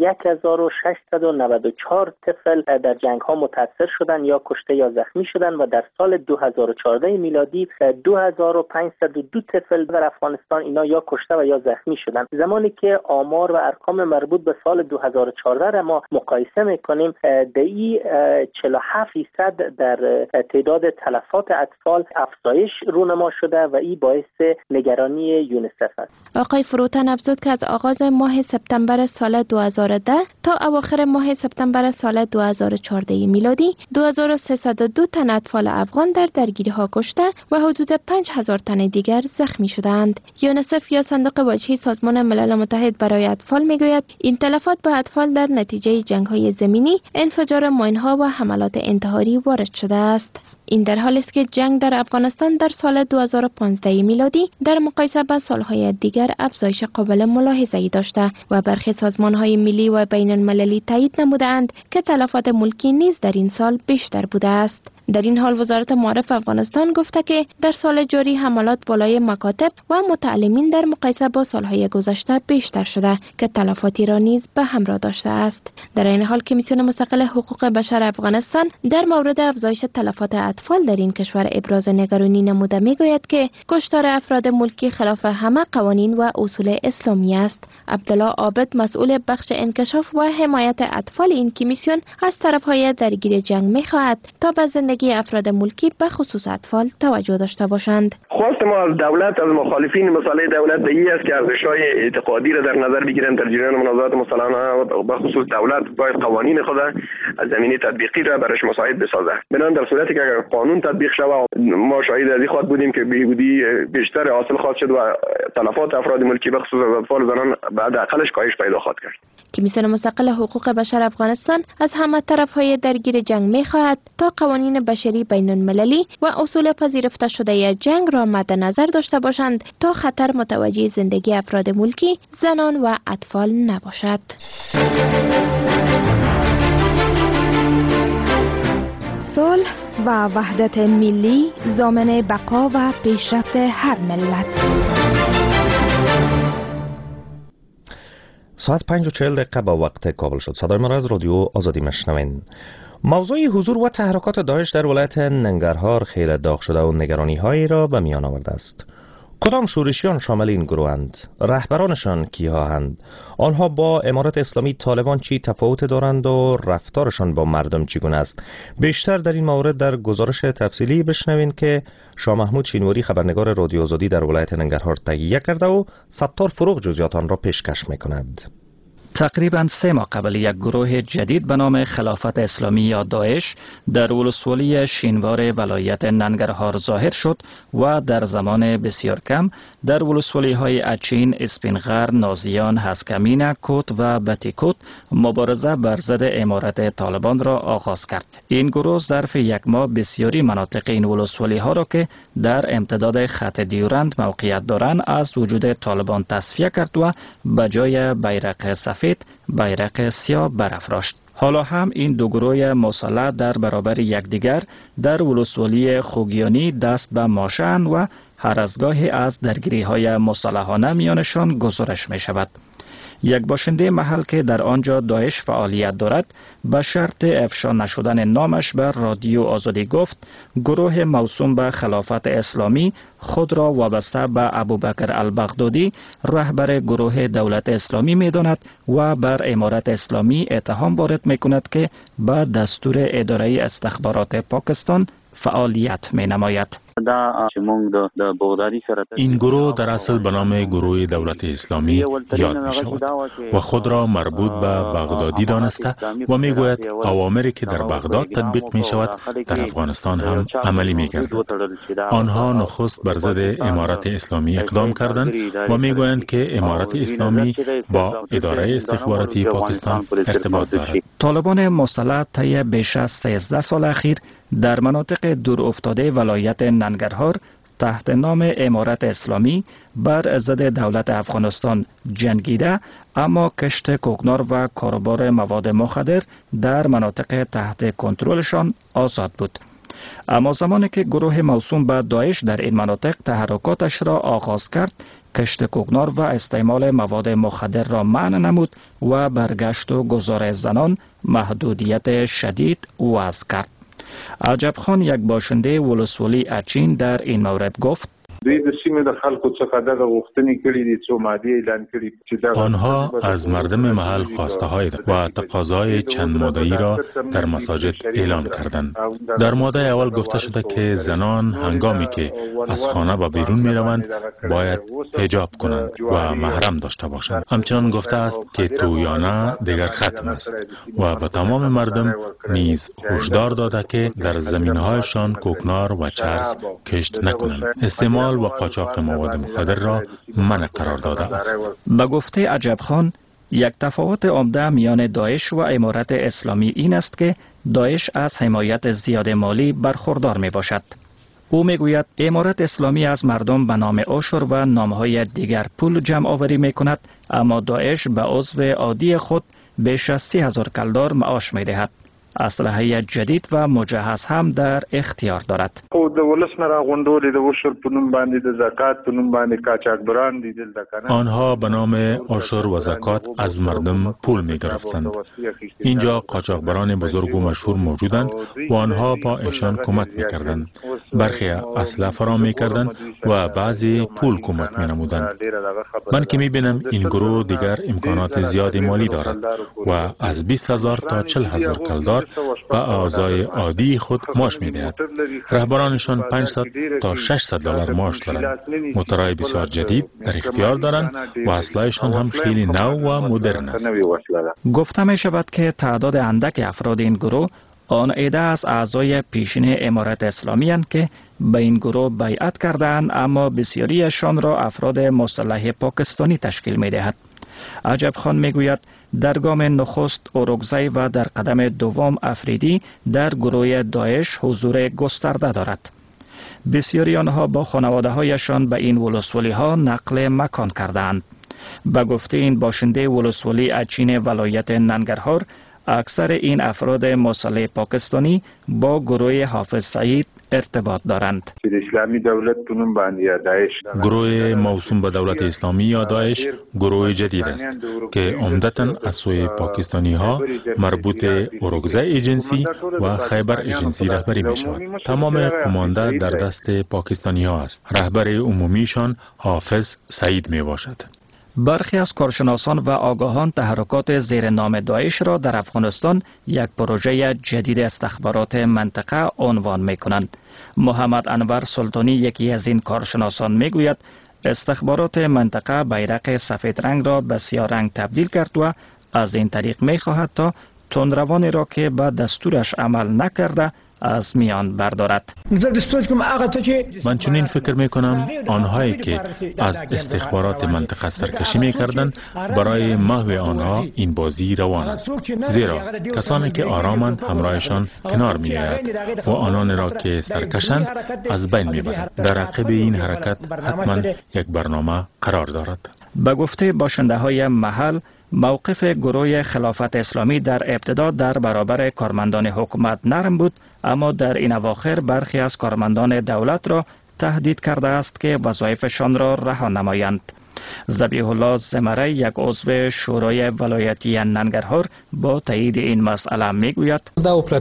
1694 طفل در جنگ ها متاثر شدند یا کشته یا زخمی شدند و در سال 2014 میلادی 2502 طفل در افغانستان اینا یا کشته و یا زخمی شدند. زمانی که آمار و ارقام مربوط به سال 2014 را ما مقایسه میکنیم دهی 47% در تعداد تلفات اطفال افزایش رونما شده و این باعث نگرانی یونیسف است. آقای فروتن افزود که از آغاز ماه سپتامبر سال 2010 تا اواخر ماه سپتامبر سال 2014 میلادی 2302 تن اطفال افغان در درگیری ها کشته و حدود 5000 تن دیگر زخمی شدند. یونیسف یا صندوق وجهی سازمان ملل متحد برای اطفال میگوید این تلفات به اطفال در نتیجه جنگ های زمینی، انفجار ماین ها و حملات انتحاری وارد شده است. این در حالی است که جنگ در افغانستان در سال 2015 میلادی در مقایسه با سالهای دیگر افزایش قابل ملاحظه‌ای داشته و برخی سازمان‌های ملی و بین‌المللی تایید نموده‌اند که تلفات ملکی نیز در این سال بیشتر بوده است. در این حال وزارت معارف افغانستان گفته که در سال جاری حملات بالای مکاتب و متعلمین در مقایسه با سالهای گذشته بیشتر شده که تلفاتی را نیز به همراه داشته است. در این حال کمیسیون مستقل حقوق بشر افغانستان در مورد افزایش تلفات اطفال در این کشور ابراز نگرانی نموده میگوید که کشتار افراد ملکی خلاف همه قوانین و اصول اسلامی است. عبدالله عابد مسئول بخش انکشاف و حمایت اطفال این کمیسیون از طرفهای درگیر جنگ میخواهد تا به زندگی زندگی افراد ملکی به خصوص اطفال توجه داشته باشند. خواست ما از دولت، از مخالفین مسئله دولت به این است که ارزش‌های اعتقادی را در نظر بگیرند در جریان منازعات مسلحانه، به خصوص دولت باید قوانین خود از زمینه تطبیقی را برش مساعد بسازد. بنابراین در صورتی که اگر قانون تطبیق شود، ما شاهد از این خواهد بودیم که بهبودی بیشتر حاصل خواهد شد و تلفات افراد ملکی به خصوص اطفال و زنان بعد اقلش کاهش پیدا خواهد کرد. کمیسیون مستقل حقوق بشر افغانستان از همه طرف‌های درگیر جنگ می‌خواهد تا قوانین بشری بین‌المللی و اصول پذیرفته شده جنگ را مد نظر داشته باشند تا خطر متوجه زندگی افراد ملکی، زنان و اطفال نباشد. صلح و وحدت ملی ضامن بقا و پیشرفت هر ملت. ساعت 5:40 با وقت کابل شد. صدای ما را از رادیو آزادی میشنوین. موضوع حضور و تحرکات داعش در ولایت ننگرهار خیلی داغ شده و نگرانی هایی را به میان آورده است. کدام شورشیان شامل این گروهند؟ رهبرانشان کی‌هاند؟ آنها با امارت اسلامی طالبان چی تفاوت دارند و رفتارشان با مردم چگونه است؟ بیشتر در این مورد در گزارش تفصیلی بشنوین که شاه محمود شینواری خبرنگار رادیو آزادی در ولایت ننگرهار تهیه کرده و ستار فروغ جزئیات آن را پیشکش می‌کند. تقریباً 3 ماه قبل یک گروه جدید به نام خلافت اسلامی یا داعش در ولسوالی شینوار ولایت ننگرهار ظاهر شد و در زمان بسیار کم در ولسوالی های اچین، اسپینغر، نازیان، هسکمین، کوت و بتیکوت مبارزه بر ضد امارت طالبان را آغاز کرد. این گروه ظرف یک ماه بسیاری مناطق این ولسوالی ها را که در امتداد خط دیورند موقعیت دارند از وجود طالبان تصفیه کرد و به جای بیرق سفید بیرق سیاه برافراشت. حالا هم این دو گروه مسلح در برابر یکدیگر در ولسوالی خوگیانی دست به ماشین و هر از گاهی از درگیری های مسلحانه میانشان گزارش می شود. یک باشنده محل که در آنجا داعش فعالیت دارد به شرط افشا نشدن نامش بر رادیو آزادی گفت گروه موسوم به خلافت اسلامی خود را وابسته به ابوبکر البغدادی رهبر گروه دولت اسلامی می داند و بر امارت اسلامی اتهام وارد می کند که به دستور اداره استخبارات پاکستان فعالیت می نماید. این گروه در اصل به نام گروه دولت اسلامی یاد می شود و خود را مربوط به بغدادی دانسته و می گوید اوامری که در بغداد تطبیق می شود در افغانستان هم عملی می گردد. آنها نخست بر ضد امارت اسلامی اقدام کردند و می گویند که امارت اسلامی با اداره استخباراتی پاکستان ارتباط دارد. طالبان مسلح طی بیش از 13 سال اخیر در مناطق دور افتاده ولایت ننگرهار تحت نام امارت اسلامی بر ضد دولت افغانستان جنگیده، اما کشت کوکنار و کاروبار مواد مخدر در مناطق تحت کنترلشان آزاد بود. اما زمانی که گروه موسوم به داعش در این مناطق تحرکاتش را آغاز کرد، کشت کوکنار و استعمال مواد مخدر را منع نمود و برگشت و گذار زنان محدودیت شدید وضع کرد. عجب خان یک باشنده ولسوالی اچین در این مورد گفت دوی د سیمې د خلکو څخه دغه غوښتنې کړي دي څو مادي اعلان کړي چې آنها از مردم محل خواسته های و تقاضای چند ماده‌ای را در مساجد اعلان کردند. در ماده اول گفته شده که زنان هنگامی که از خانه به بیرون می روند باید حجاب کنند و محرم داشته باشند. همچنان گفته است که تویانه دیگر ختم است و به تمام مردم نیز هشدار داده که در زمینهایشان کوکنار و چرس کشت نکنند. استعمال و قاچاق مواد مخدر را منع قرار داده است. به گفته عجب خان، یک تفاوت عمده میان داعش و امارت اسلامی این است که داعش از حمایت زیاد مالی برخوردار می باشد. او می گوید امارت اسلامی از مردم به نام عشر و نامهای دیگر پول جمع آوری می کند، اما داعش به عضو عادی خود بیش از 30,000 کلدار معاش می دهد. اسلحه جدید و مجهز هم در اختیار دارد. آنها به نام عشر و زکات از مردم پول می گرفتند. اینجا قاچاقبران بزرگ و مشهور موجودند و آنها با ایشان کمک می کردند. برخی اسلحه فراهم می کردند و بعضی پول کمک می نمودند. من که می بینم این گروه دیگر امکانات زیادی مالی دارد و از 20,000 تا 40,000 کلدار به اعضای عادی خود معاش می‌دهد. رهبرانشان 500 تا 600 دلار معاش دارند. موتورهای بسیار جدید در اختیار دارند و اسلحه‌شان هم خیلی نو و مدرن است. گفته می شود که تعداد اندک افراد این گروه آن عده از اعضای پیشین امارت اسلامی اند که به این گروه بیعت کردند، اما بسیاریشان را افراد مسلح پاکستانی تشکیل می دهد. عجب خان می گوید در گام نخست اوروگزی و در قدم دوم افریدی در گروه داعش حضور گسترده دارد. بسیاری آنها با خانواده هایشان به این ولسوالی ها نقل مکان کردند. به گفته این باشنده ولسوالی اچین ولایت ننگرهار، اکثر این افراد مسلح پاکستانی با گروه حافظ سعید ارتباط دارند. گروه موسوم به دولت اسلامی یا داعش گروه جدید است که عمدتاً از سوی پاکستانی ها مربوط اوروگزی ایجنسی و خیبر ایجنسی رهبری می شود. تمام کمانده در دست پاکستانی ها است. رهبر عمومیشان حافظ سعید می باشد. برخی از کارشناسان و آگاهان تحرکات زیر نام داعش را در افغانستان یک پروژه جدید استخبارات منطقه عنوان می کنند. محمد انور سلطانی، یکی از این کارشناسان، می گوید استخبارات منطقه بیرق سفید رنگ را به سیاه رنگ تبدیل کرد و از این طریق می خواهد تا تندروانی را که به دستورش عمل نکرده از میان بردارد. من چنین فکر می کنم آنهایی که از استخبارات منطقه سرکشی می کردند برای محو آنها این بازی روان است، زیرا کسانی که آرامند همراهشان کنار می آید و آنان را که سرکشند از بین می برد. در عقب این حرکت حتما یک برنامه قرار دارد. به گفته باشنده های محل، موقف گروه خلافت اسلامی در ابتدا در برابر کارمندان حکومت نرم بود، اما در این اواخر برخی از کارمندان دولت را تهدید کرده است که وظایفشان را رها نمایند. ذبیح الله زمره، یک عضو شورای ولایتی ننگرهار، با تایید این مسئله میگوید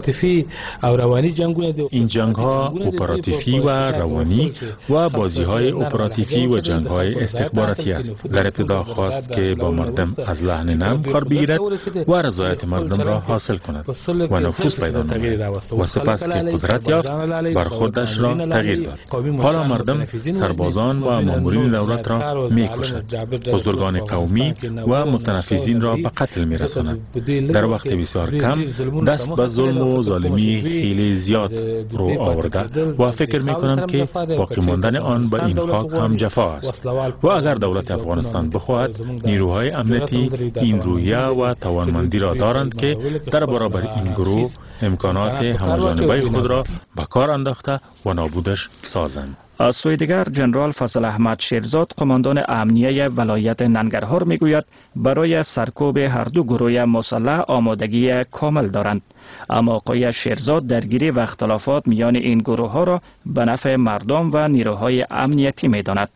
این جنگ ها اپراتیفی و روانی و بازی های اپراتیفی و جنگ های استخباراتی است. در ابتدا خواست که با مردم از لحن نرم کار بگیرد و رضایت مردم را حاصل کند و نفوذ پیدا نماید و سپس که قدرت یافت برخوردش را تغییر داد. حالا مردم سربازان و مامورین دولت را میکشد، بزرگان قومی و متنفذین را به قتل می‌رساند. در وقت بسیار کم دست به ظلم و ظالمی خیلی زیاد رو آورده و فکر می‌کنم که باقی ماندن آن به این خاک هم جفا است و اگر دولت افغانستان بخواهد، نیروهای امنیتی این رویه و توانمندی را دارند که در برابر این گروه امکانات همه‌جانبه خود را به کار انداخته و نابودش سازند. از سوی دیگر جنرال فضل احمد شیرزاد، قماندان امنیه ولایت ننگرهار، میگوید برای سرکوب هر دو گروه مسلح آمادگی کامل دارند، اما آقای شیرزاد درگیری و اختلافات میان این گروه ها را به نفع مردم و نیروهای امنیتی میداند.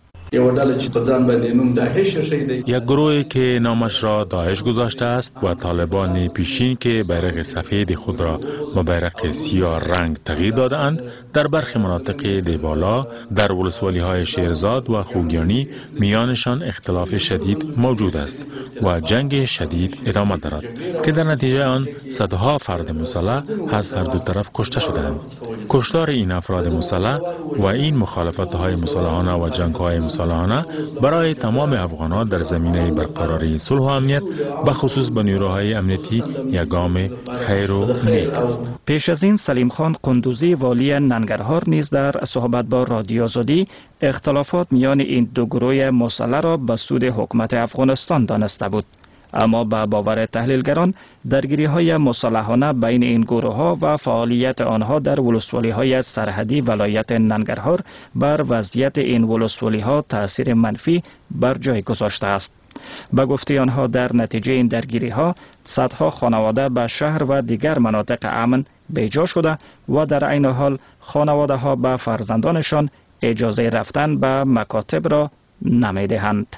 یک گروهی که نامش را داعش گذاشته است و طالبان پیشین که بیرق سفید خود را به بیرق سیاه رنگ تغییر داده‌اند، در برخی مناطق دیبالا در ولسوالی های شیرزاد و خوگیانی میانشان اختلاف شدید موجود است و جنگ شدید ادامه دارد که در نتیجه آن صدها فرد مسلح از هر دو طرف کشته شدند. کشتار این افراد مسلح و این مخالفت های مسلحانه و جنگ های مسلحانه برای تمام افغانان در زمینه برقراری صلح و امنیت، به خصوص به نیروهای امنیتی، یک گام خیر و نیک است. پیش از این سلیم خان قندوزی، والی ننگرهار، نیز در صحبت با رادیو آزادی اختلافات میان این دو گروه مسلح را به سود حکومت افغانستان دانسته بود، اما به باور تحلیلگران درگیری های مسلحانه بین این گروه ها و فعالیت آنها در ولسوالی های سرحدی ولایت ننگرهار بر وضعیت این ولسوالی ها تأثیر منفی بر جای گذاشته است. به گفته آنها در نتیجه این درگیری ها صدها خانواده به شهر و دیگر مناطق امن بیجا شده و در عین حال خانواده ها به فرزندانشان اجازه رفتن به مکاتب را نمیدهند.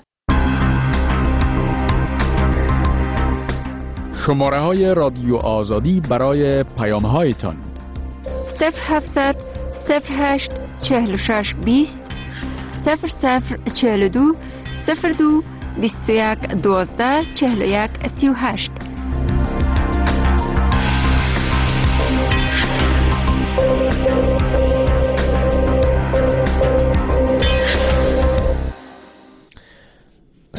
شماره های رادیو آزادی برای پیام هایتان 0700 08 46 20 0042 02 21 12 41 38.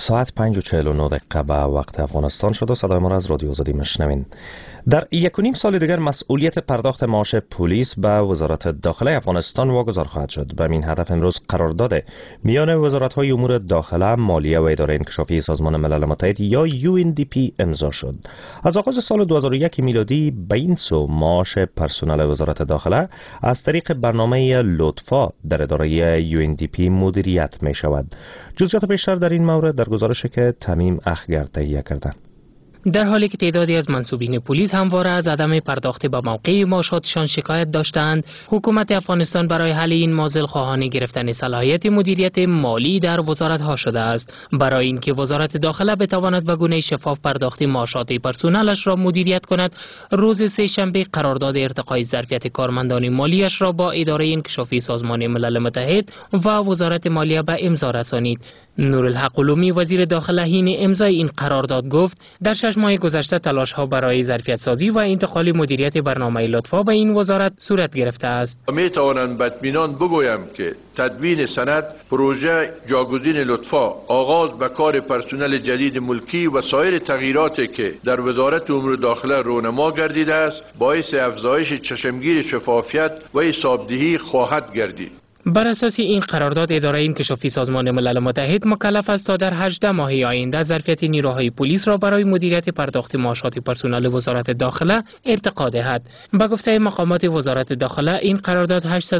ساعت 5:49 به وقت افغانستان شد و صدای ما را از رادیو آزادی میشنوین. در 1.5 سال دیگر مسئولیت پرداخت معاش پلیس به وزارت داخله افغانستان واگذار خواهد شد. به این هدف امروز قرارداد میان وزارت‌های امور داخله، مالیه و اداره انکشافی سازمان ملل متحد یا UNDP امضا شد. از آغاز سال 2001 میلادی به این سو معاش پرسنل وزارت داخله از طریق برنامه لطفا در اداره UNDP مدیریت می شود. جزئیات بیشتر در این مورد در گزارشی که تمیم اخگر تهیه کرده. در حالی که تعدادی از منصوبین پلیس همواره از عدم پرداخت به موقع معاشاتشان شکایت داشتند، حکومت افغانستان برای حل این معضل خواهان گرفتن صلاحیت مدیریت مالی در وزارت‌ها شده است. برای اینکه وزارت داخله بتواند به گونه شفاف پرداخت معاشات پرسنلش را مدیریت کند، روز سه‌شنبه قرارداد ارتقای ظرفیت کارمندان مالیش را با اداره انکشافی سازمان ملل متحد و وزارت مالیه به امضا رسانید. نورالحق علومی وزیر داخله حین امضای این قرارداد گفت در 6 ماه گذشته تلاش‌ها برای ظرفیت سازی و انتقال مدیریت برنامه لطفا به این وزارت صورت گرفته است. می توانم به اطمینان بگویم که تدوین سند، پروژه جاگزین لطفا، آغاز به کار پرسنل جدید ملکی و سایر تغییراتی که در وزارت امور داخله رونما گردیده است باعث افزایش چشمگیر شفافیت و حسابدهی خواهد گردید. بر اساس این قرارداد اداره انکشافی سازمان ملل متحد مکلف است تا در 18 ماه آینده ظرفیت نیروهای پلیس را برای مدیریت پرداخت معاشات پرسنل وزارت داخله ارتقا دهد. به گفته مقامات وزارت داخله این قرارداد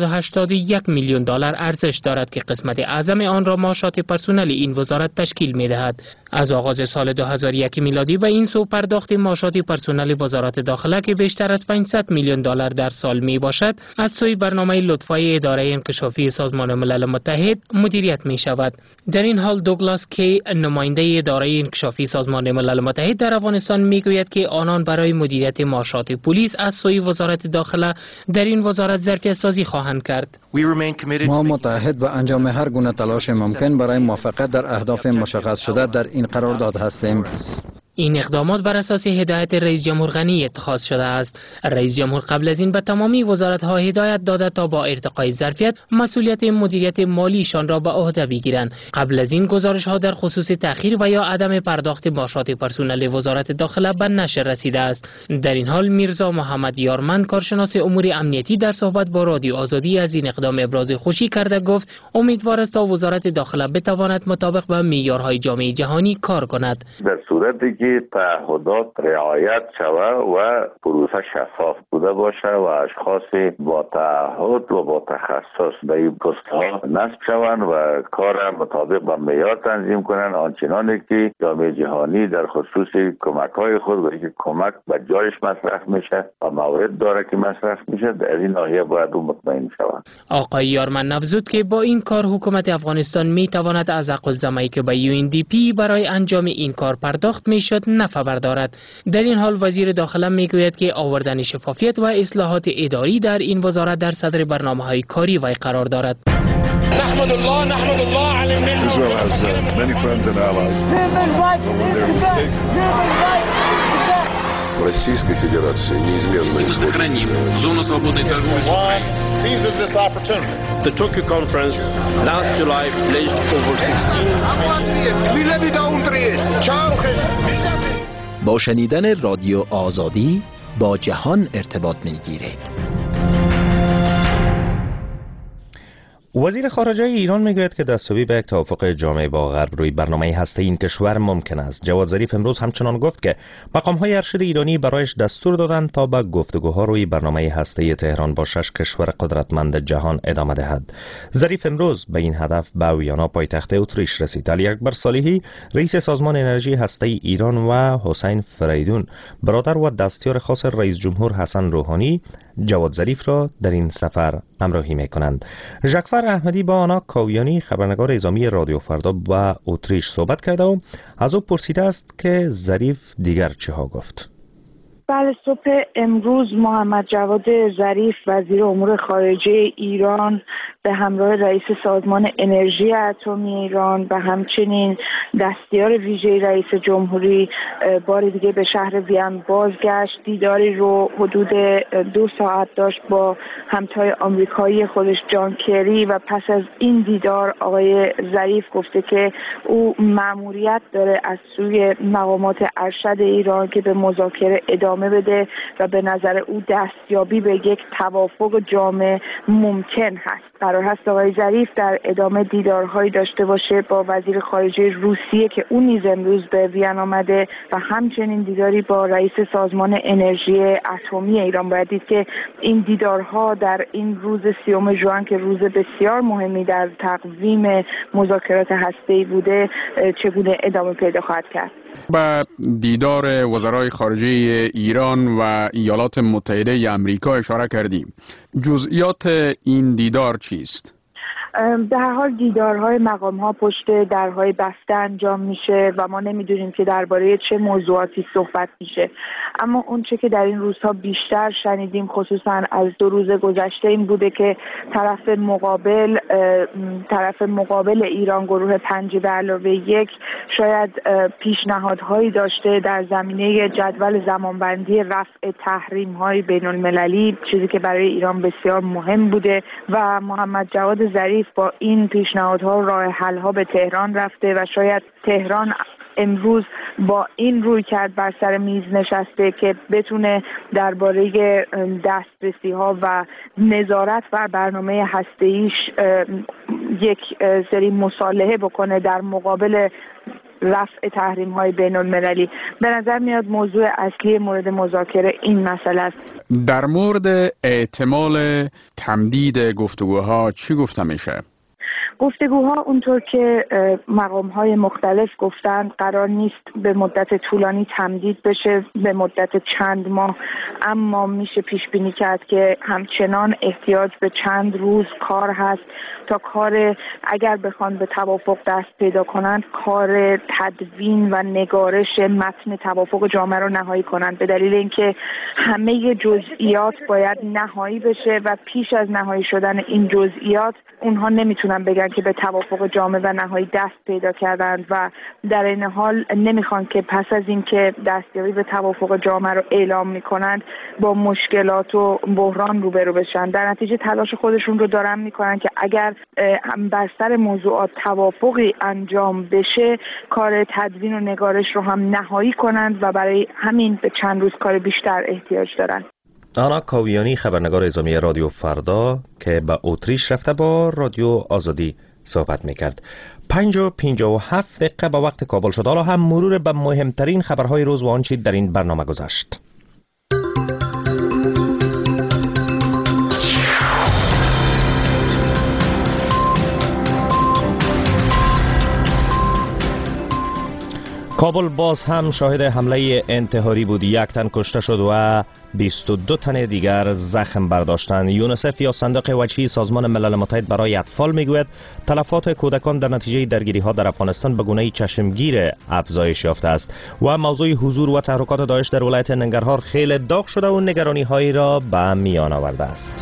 881 میلیون دلار ارزش دارد که قسمت اعظم آن را معاشات پرسنل این وزارت تشکیل می‌دهد. از آغاز سال 2001 میلادی به این سو پرداخت معاشات پرسنل وزارت داخله که بیشتر از 500 میلیون دلار در سال می باشد از سوی برنامه لطفای اداره انکشافی سازمان ملل متحد مدیریت می شود. در این حال دوگلاس کی نماینده اداره انکشافی سازمان ملل متحد در افغانستان می گوید که آنان برای مدیریت معاشات پلیس از سوی وزارت داخله در این وزارت ظرفیت سازی خواهند کرد. ما متعهد به انجام هر گونه تلاش ممکن برای موافقت در اهداف مشخص شده در این قرارداد هستیم. این اقدامات بر اساس هدایت رئیس جمهور غنی اتخاذ شده است. رئیس جمهور قبل از این به تمامی وزارت‌ها هدایت داده تا با ارتقای ظرفیت مسئولیت مدیریت مالیشان را به عهده بگیرند. قبل از این گزارش‌ها در خصوص تأخیر و یا عدم پرداخت معاشات پرسنل وزارت داخله به نشر رسیده است. در این حال میرزا محمد یارمند کارشناس امور امنیتی در صحبت با رادیو آزادی از این اقدام ابراز خوشی کرده گفت امیدوار است تا وزارت داخله بتواند مطابق با معیارهای جامعه جهانی کار کند. در صورتی که تعهدات رعایت شود و پروسه شفاف بوده باشه و اشخاص با تعهد و با تخصص به این پست‌ها نصب شوند و کار مطابق با معیار تنظیم کنند، آنچنانی که جامعه جهانی در خصوص کمک‌های خود و اینکه کمک به جایش مصرف میشه و موارد داره که مصرف میشه در این ناحیه باید مطمئن شوند. آقای یارمن افزود که با این کار حکومت افغانستان میتواند از عقل‌زمایی که به UNDP برای انجام این کار پرداخت میشد نفع بردارد. در این حال وزیر داخله میگوید که آوردن شفافیت و اصلاحات اداری در این وزارت در صدر برنامه‌های کاری وی قرار دارد. نحمد الله على Israel has many friends and allies. Российской Федерации неизменно сохраним зону свободной торговли с Украиной. Seizes this opportunity. The Tokyo conference last July pledged over 16 با شنیدن رادیو آزادی با جهان ارتباط می‌گیرید. وزیر خارجه ایران میگوید که دستیابی به یک توافق جامع با غرب روی برنامه هسته این کشور ممکن است. جواد ظریف امروز همچنان گفت که مقام‌های ارشد ایرانی برایش دستور دادند تا به گفتگوها روی برنامه هسته تهران با 6 کشور قدرتمند جهان ادامه دهد. ظریف امروز به این هدف به ویانا پایتخت اتریش رسید. علی اکبر صالحی رئیس سازمان انرژی هسته ایران و حسین فریدون برادر و دستیار خاص رئیس جمهور حسن روحانی جواد ظریف را در این سفر همراهی می‌کنند. ژاکفر احمدی با آنا کاویانی خبرنگار اعزامی رادیو فردا و اتریش صحبت کرده و از او پرسیده است که ظریف دیگر چه ها گفت. بله، صبح امروز محمد جواد ظریف وزیر امور خارجه ایران به همراه رئیس سازمان انرژی اتمی ایران و همچنین دستیار ویژه رئیس جمهوری بار دیگه به شهر وین بازگشت. دیداری رو حدود 2 ساعت داشت با همتای آمریکایی خودش جان کری و پس از این دیدار آقای ظریف گفته که او مأموریت داره از سوی مقامات ارشد ایران که به مذاکره ادامه بده و به نظر او دستیابی به یک توافق جامع ممکن هست. قرار هست آقای ظریف در ادامه دیدارهایی داشته باشه با وزیر خارجه روسیه که اون نیز امروز به وین آمده و همچنین دیداری با رئیس سازمان انرژی اتمی ایران. باید دید که این دیدارها در این روز 30 ژوئن که روز بسیار مهمی در تقویم مذاکرات هسته‌ای بوده چگونه ادامه پیدا خواهد کرد. به دیدار وزرای خارجه ایران و ایالات متحده آمریکا اشاره کردیم. جزئیات این دیدار چیست؟ به هر حال دیدارهای مقام‌ها پشت درهای بسته انجام میشه و ما نمیدونیم که درباره چه موضوعاتی صحبت میشه، اما اون چه که در این روزها بیشتر شنیدیم خصوصا از 2 روز گذشته این بوده که طرف مقابل ایران گروه 5+1 شاید پیشنهادهایی داشته در زمینه جدول زمانبندی رفع تحریم‌های بین‌المللی، چیزی که برای ایران بسیار مهم بوده و محمد جواد ظریف با این پیشنهادها راه حل‌ها به تهران رفته و شاید تهران امروز با این روی کرد بر سر میز نشسته که بتونه درباره دسترسی‌ها و نظارت بر برنامه هسته‌ایش یک سری مصالحه بکنه در مقابل رفع تحریم‌های بین‌المللی. به نظر میاد موضوع اصلی مورد مذاکره این مسئله است. در مورد احتمال تمدید گفتگوها چی گفته میشه؟ گفتگوها اونطور که مقام‌های مختلف گفتند قرار نیست به مدت طولانی تمدید بشه، به مدت چند ماه، اما میشه پیش بینی کرد که همچنان احتیاج به چند روز کار هست تا کار اگر بخوان به توافق دست پیدا کنند کار تدوین و نگارش متن توافق جامع رو نهایی کنند، به دلیل اینکه همه جزئیات باید نهایی بشه و پیش از نهایی شدن این جزئیات اونها نمیتونن بگن که به توافق جامع و نهایی دست پیدا کردند و در این حال نمیخوان که پس از اینکه دستیابی به توافق جامع رو اعلام میکنند با مشکلات و بحران روبرو بشن. در نتیجه تلاش خودشون رو دارن میکنن که اگر بر سر موضوعات توافقی انجام بشه کار تدوین و نگارش رو هم نهایی کنند و برای همین به چند روز کار بیشتر احتیاج دارن. آنا کاویانی خبرنگار اعزامی رادیو فردا که به اتریش رفته با رادیو آزادی صحبت میکرد. 5:57 دقیقه به وقت کابل شد. حالا هم مرور به مهمترین خبرهای روز و آنچه در این برنامه گذشت. کابل باز هم شاهد حمله انتحاری بود. 1 تن کشته شد و 22 تن دیگر زخم برداشتند. یونیسف یا صندوق وجهی سازمان ملل متحد برای اطفال میگوید تلفات کودکان در نتیجه درگیری ها در افغانستان به گونه چشمگیر افزایش یافته است و موضوع حضور و تحرکات داعش در ولایت ننگرهار خیلی داغ شده و نگرانی هایی را به میان آورده است.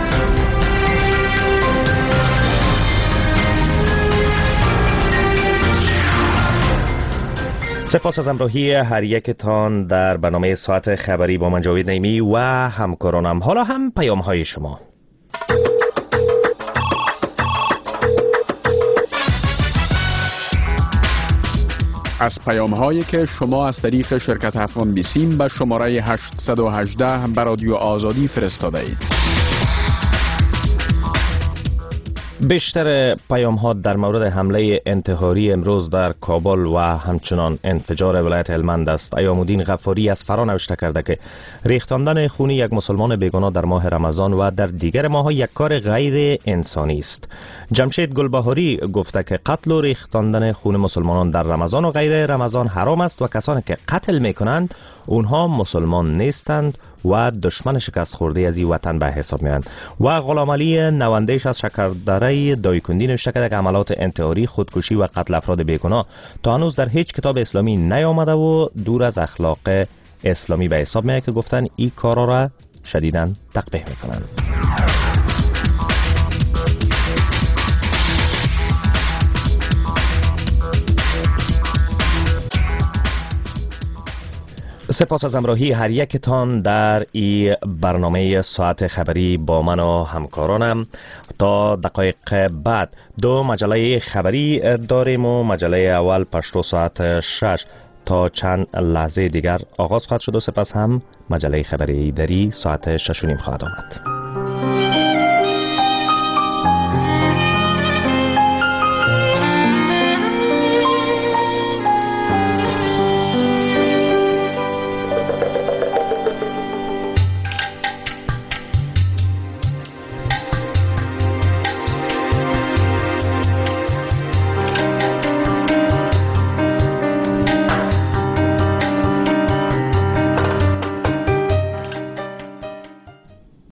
سپاس از همراهی هر یکتان در برنامه ساعت خبری با من جاوید نعیمی و همکارانم. حالا هم پیام های شما. از پیام هایی که شما از طریق شرکت افغان بیسیم به شماره 818 به رادیو آزادی فرستاده اید. بیشتر پیام ها در مورد حمله انتحاری امروز در کابل و همچنان انفجار ولایت هلمند است. ایامالدین غفاری از فرا نوشته کرده که ریختاندن خون یک مسلمان بیگناه در ماه رمضان و در دیگر ماه یک کار غیر انسانی است. جمشید گلبهاری گفته که قتل و ریختاندن خون مسلمانان در رمضان و غیر رمضان حرام است و کسانی که قتل میکنند اونها مسلمان نیستند و دشمن شکست خورده از این وطن به حساب میاند. و غلام علی نوندهش از شکردره دایکندی نوشته که عملات انتحاری، خودکشی و قتل افراد بیگناه تا هنوز در هیچ کتاب اسلامی نیامده و دور از اخلاق اسلامی به حساب میاد که گفتن این کارا را شدیداً تقبیح میکنن. سپاس از همراهی هر یکتان در این برنامه ساعت خبری با من و همکارانم. تا دقایق بعد دو مجله خبری داریم و مجله اول پشتو ساعت 6 تا چند لحظه دیگر آغاز خواهد شد و سپس هم مجله خبری دری ساعت 6:30 خواهد آمد.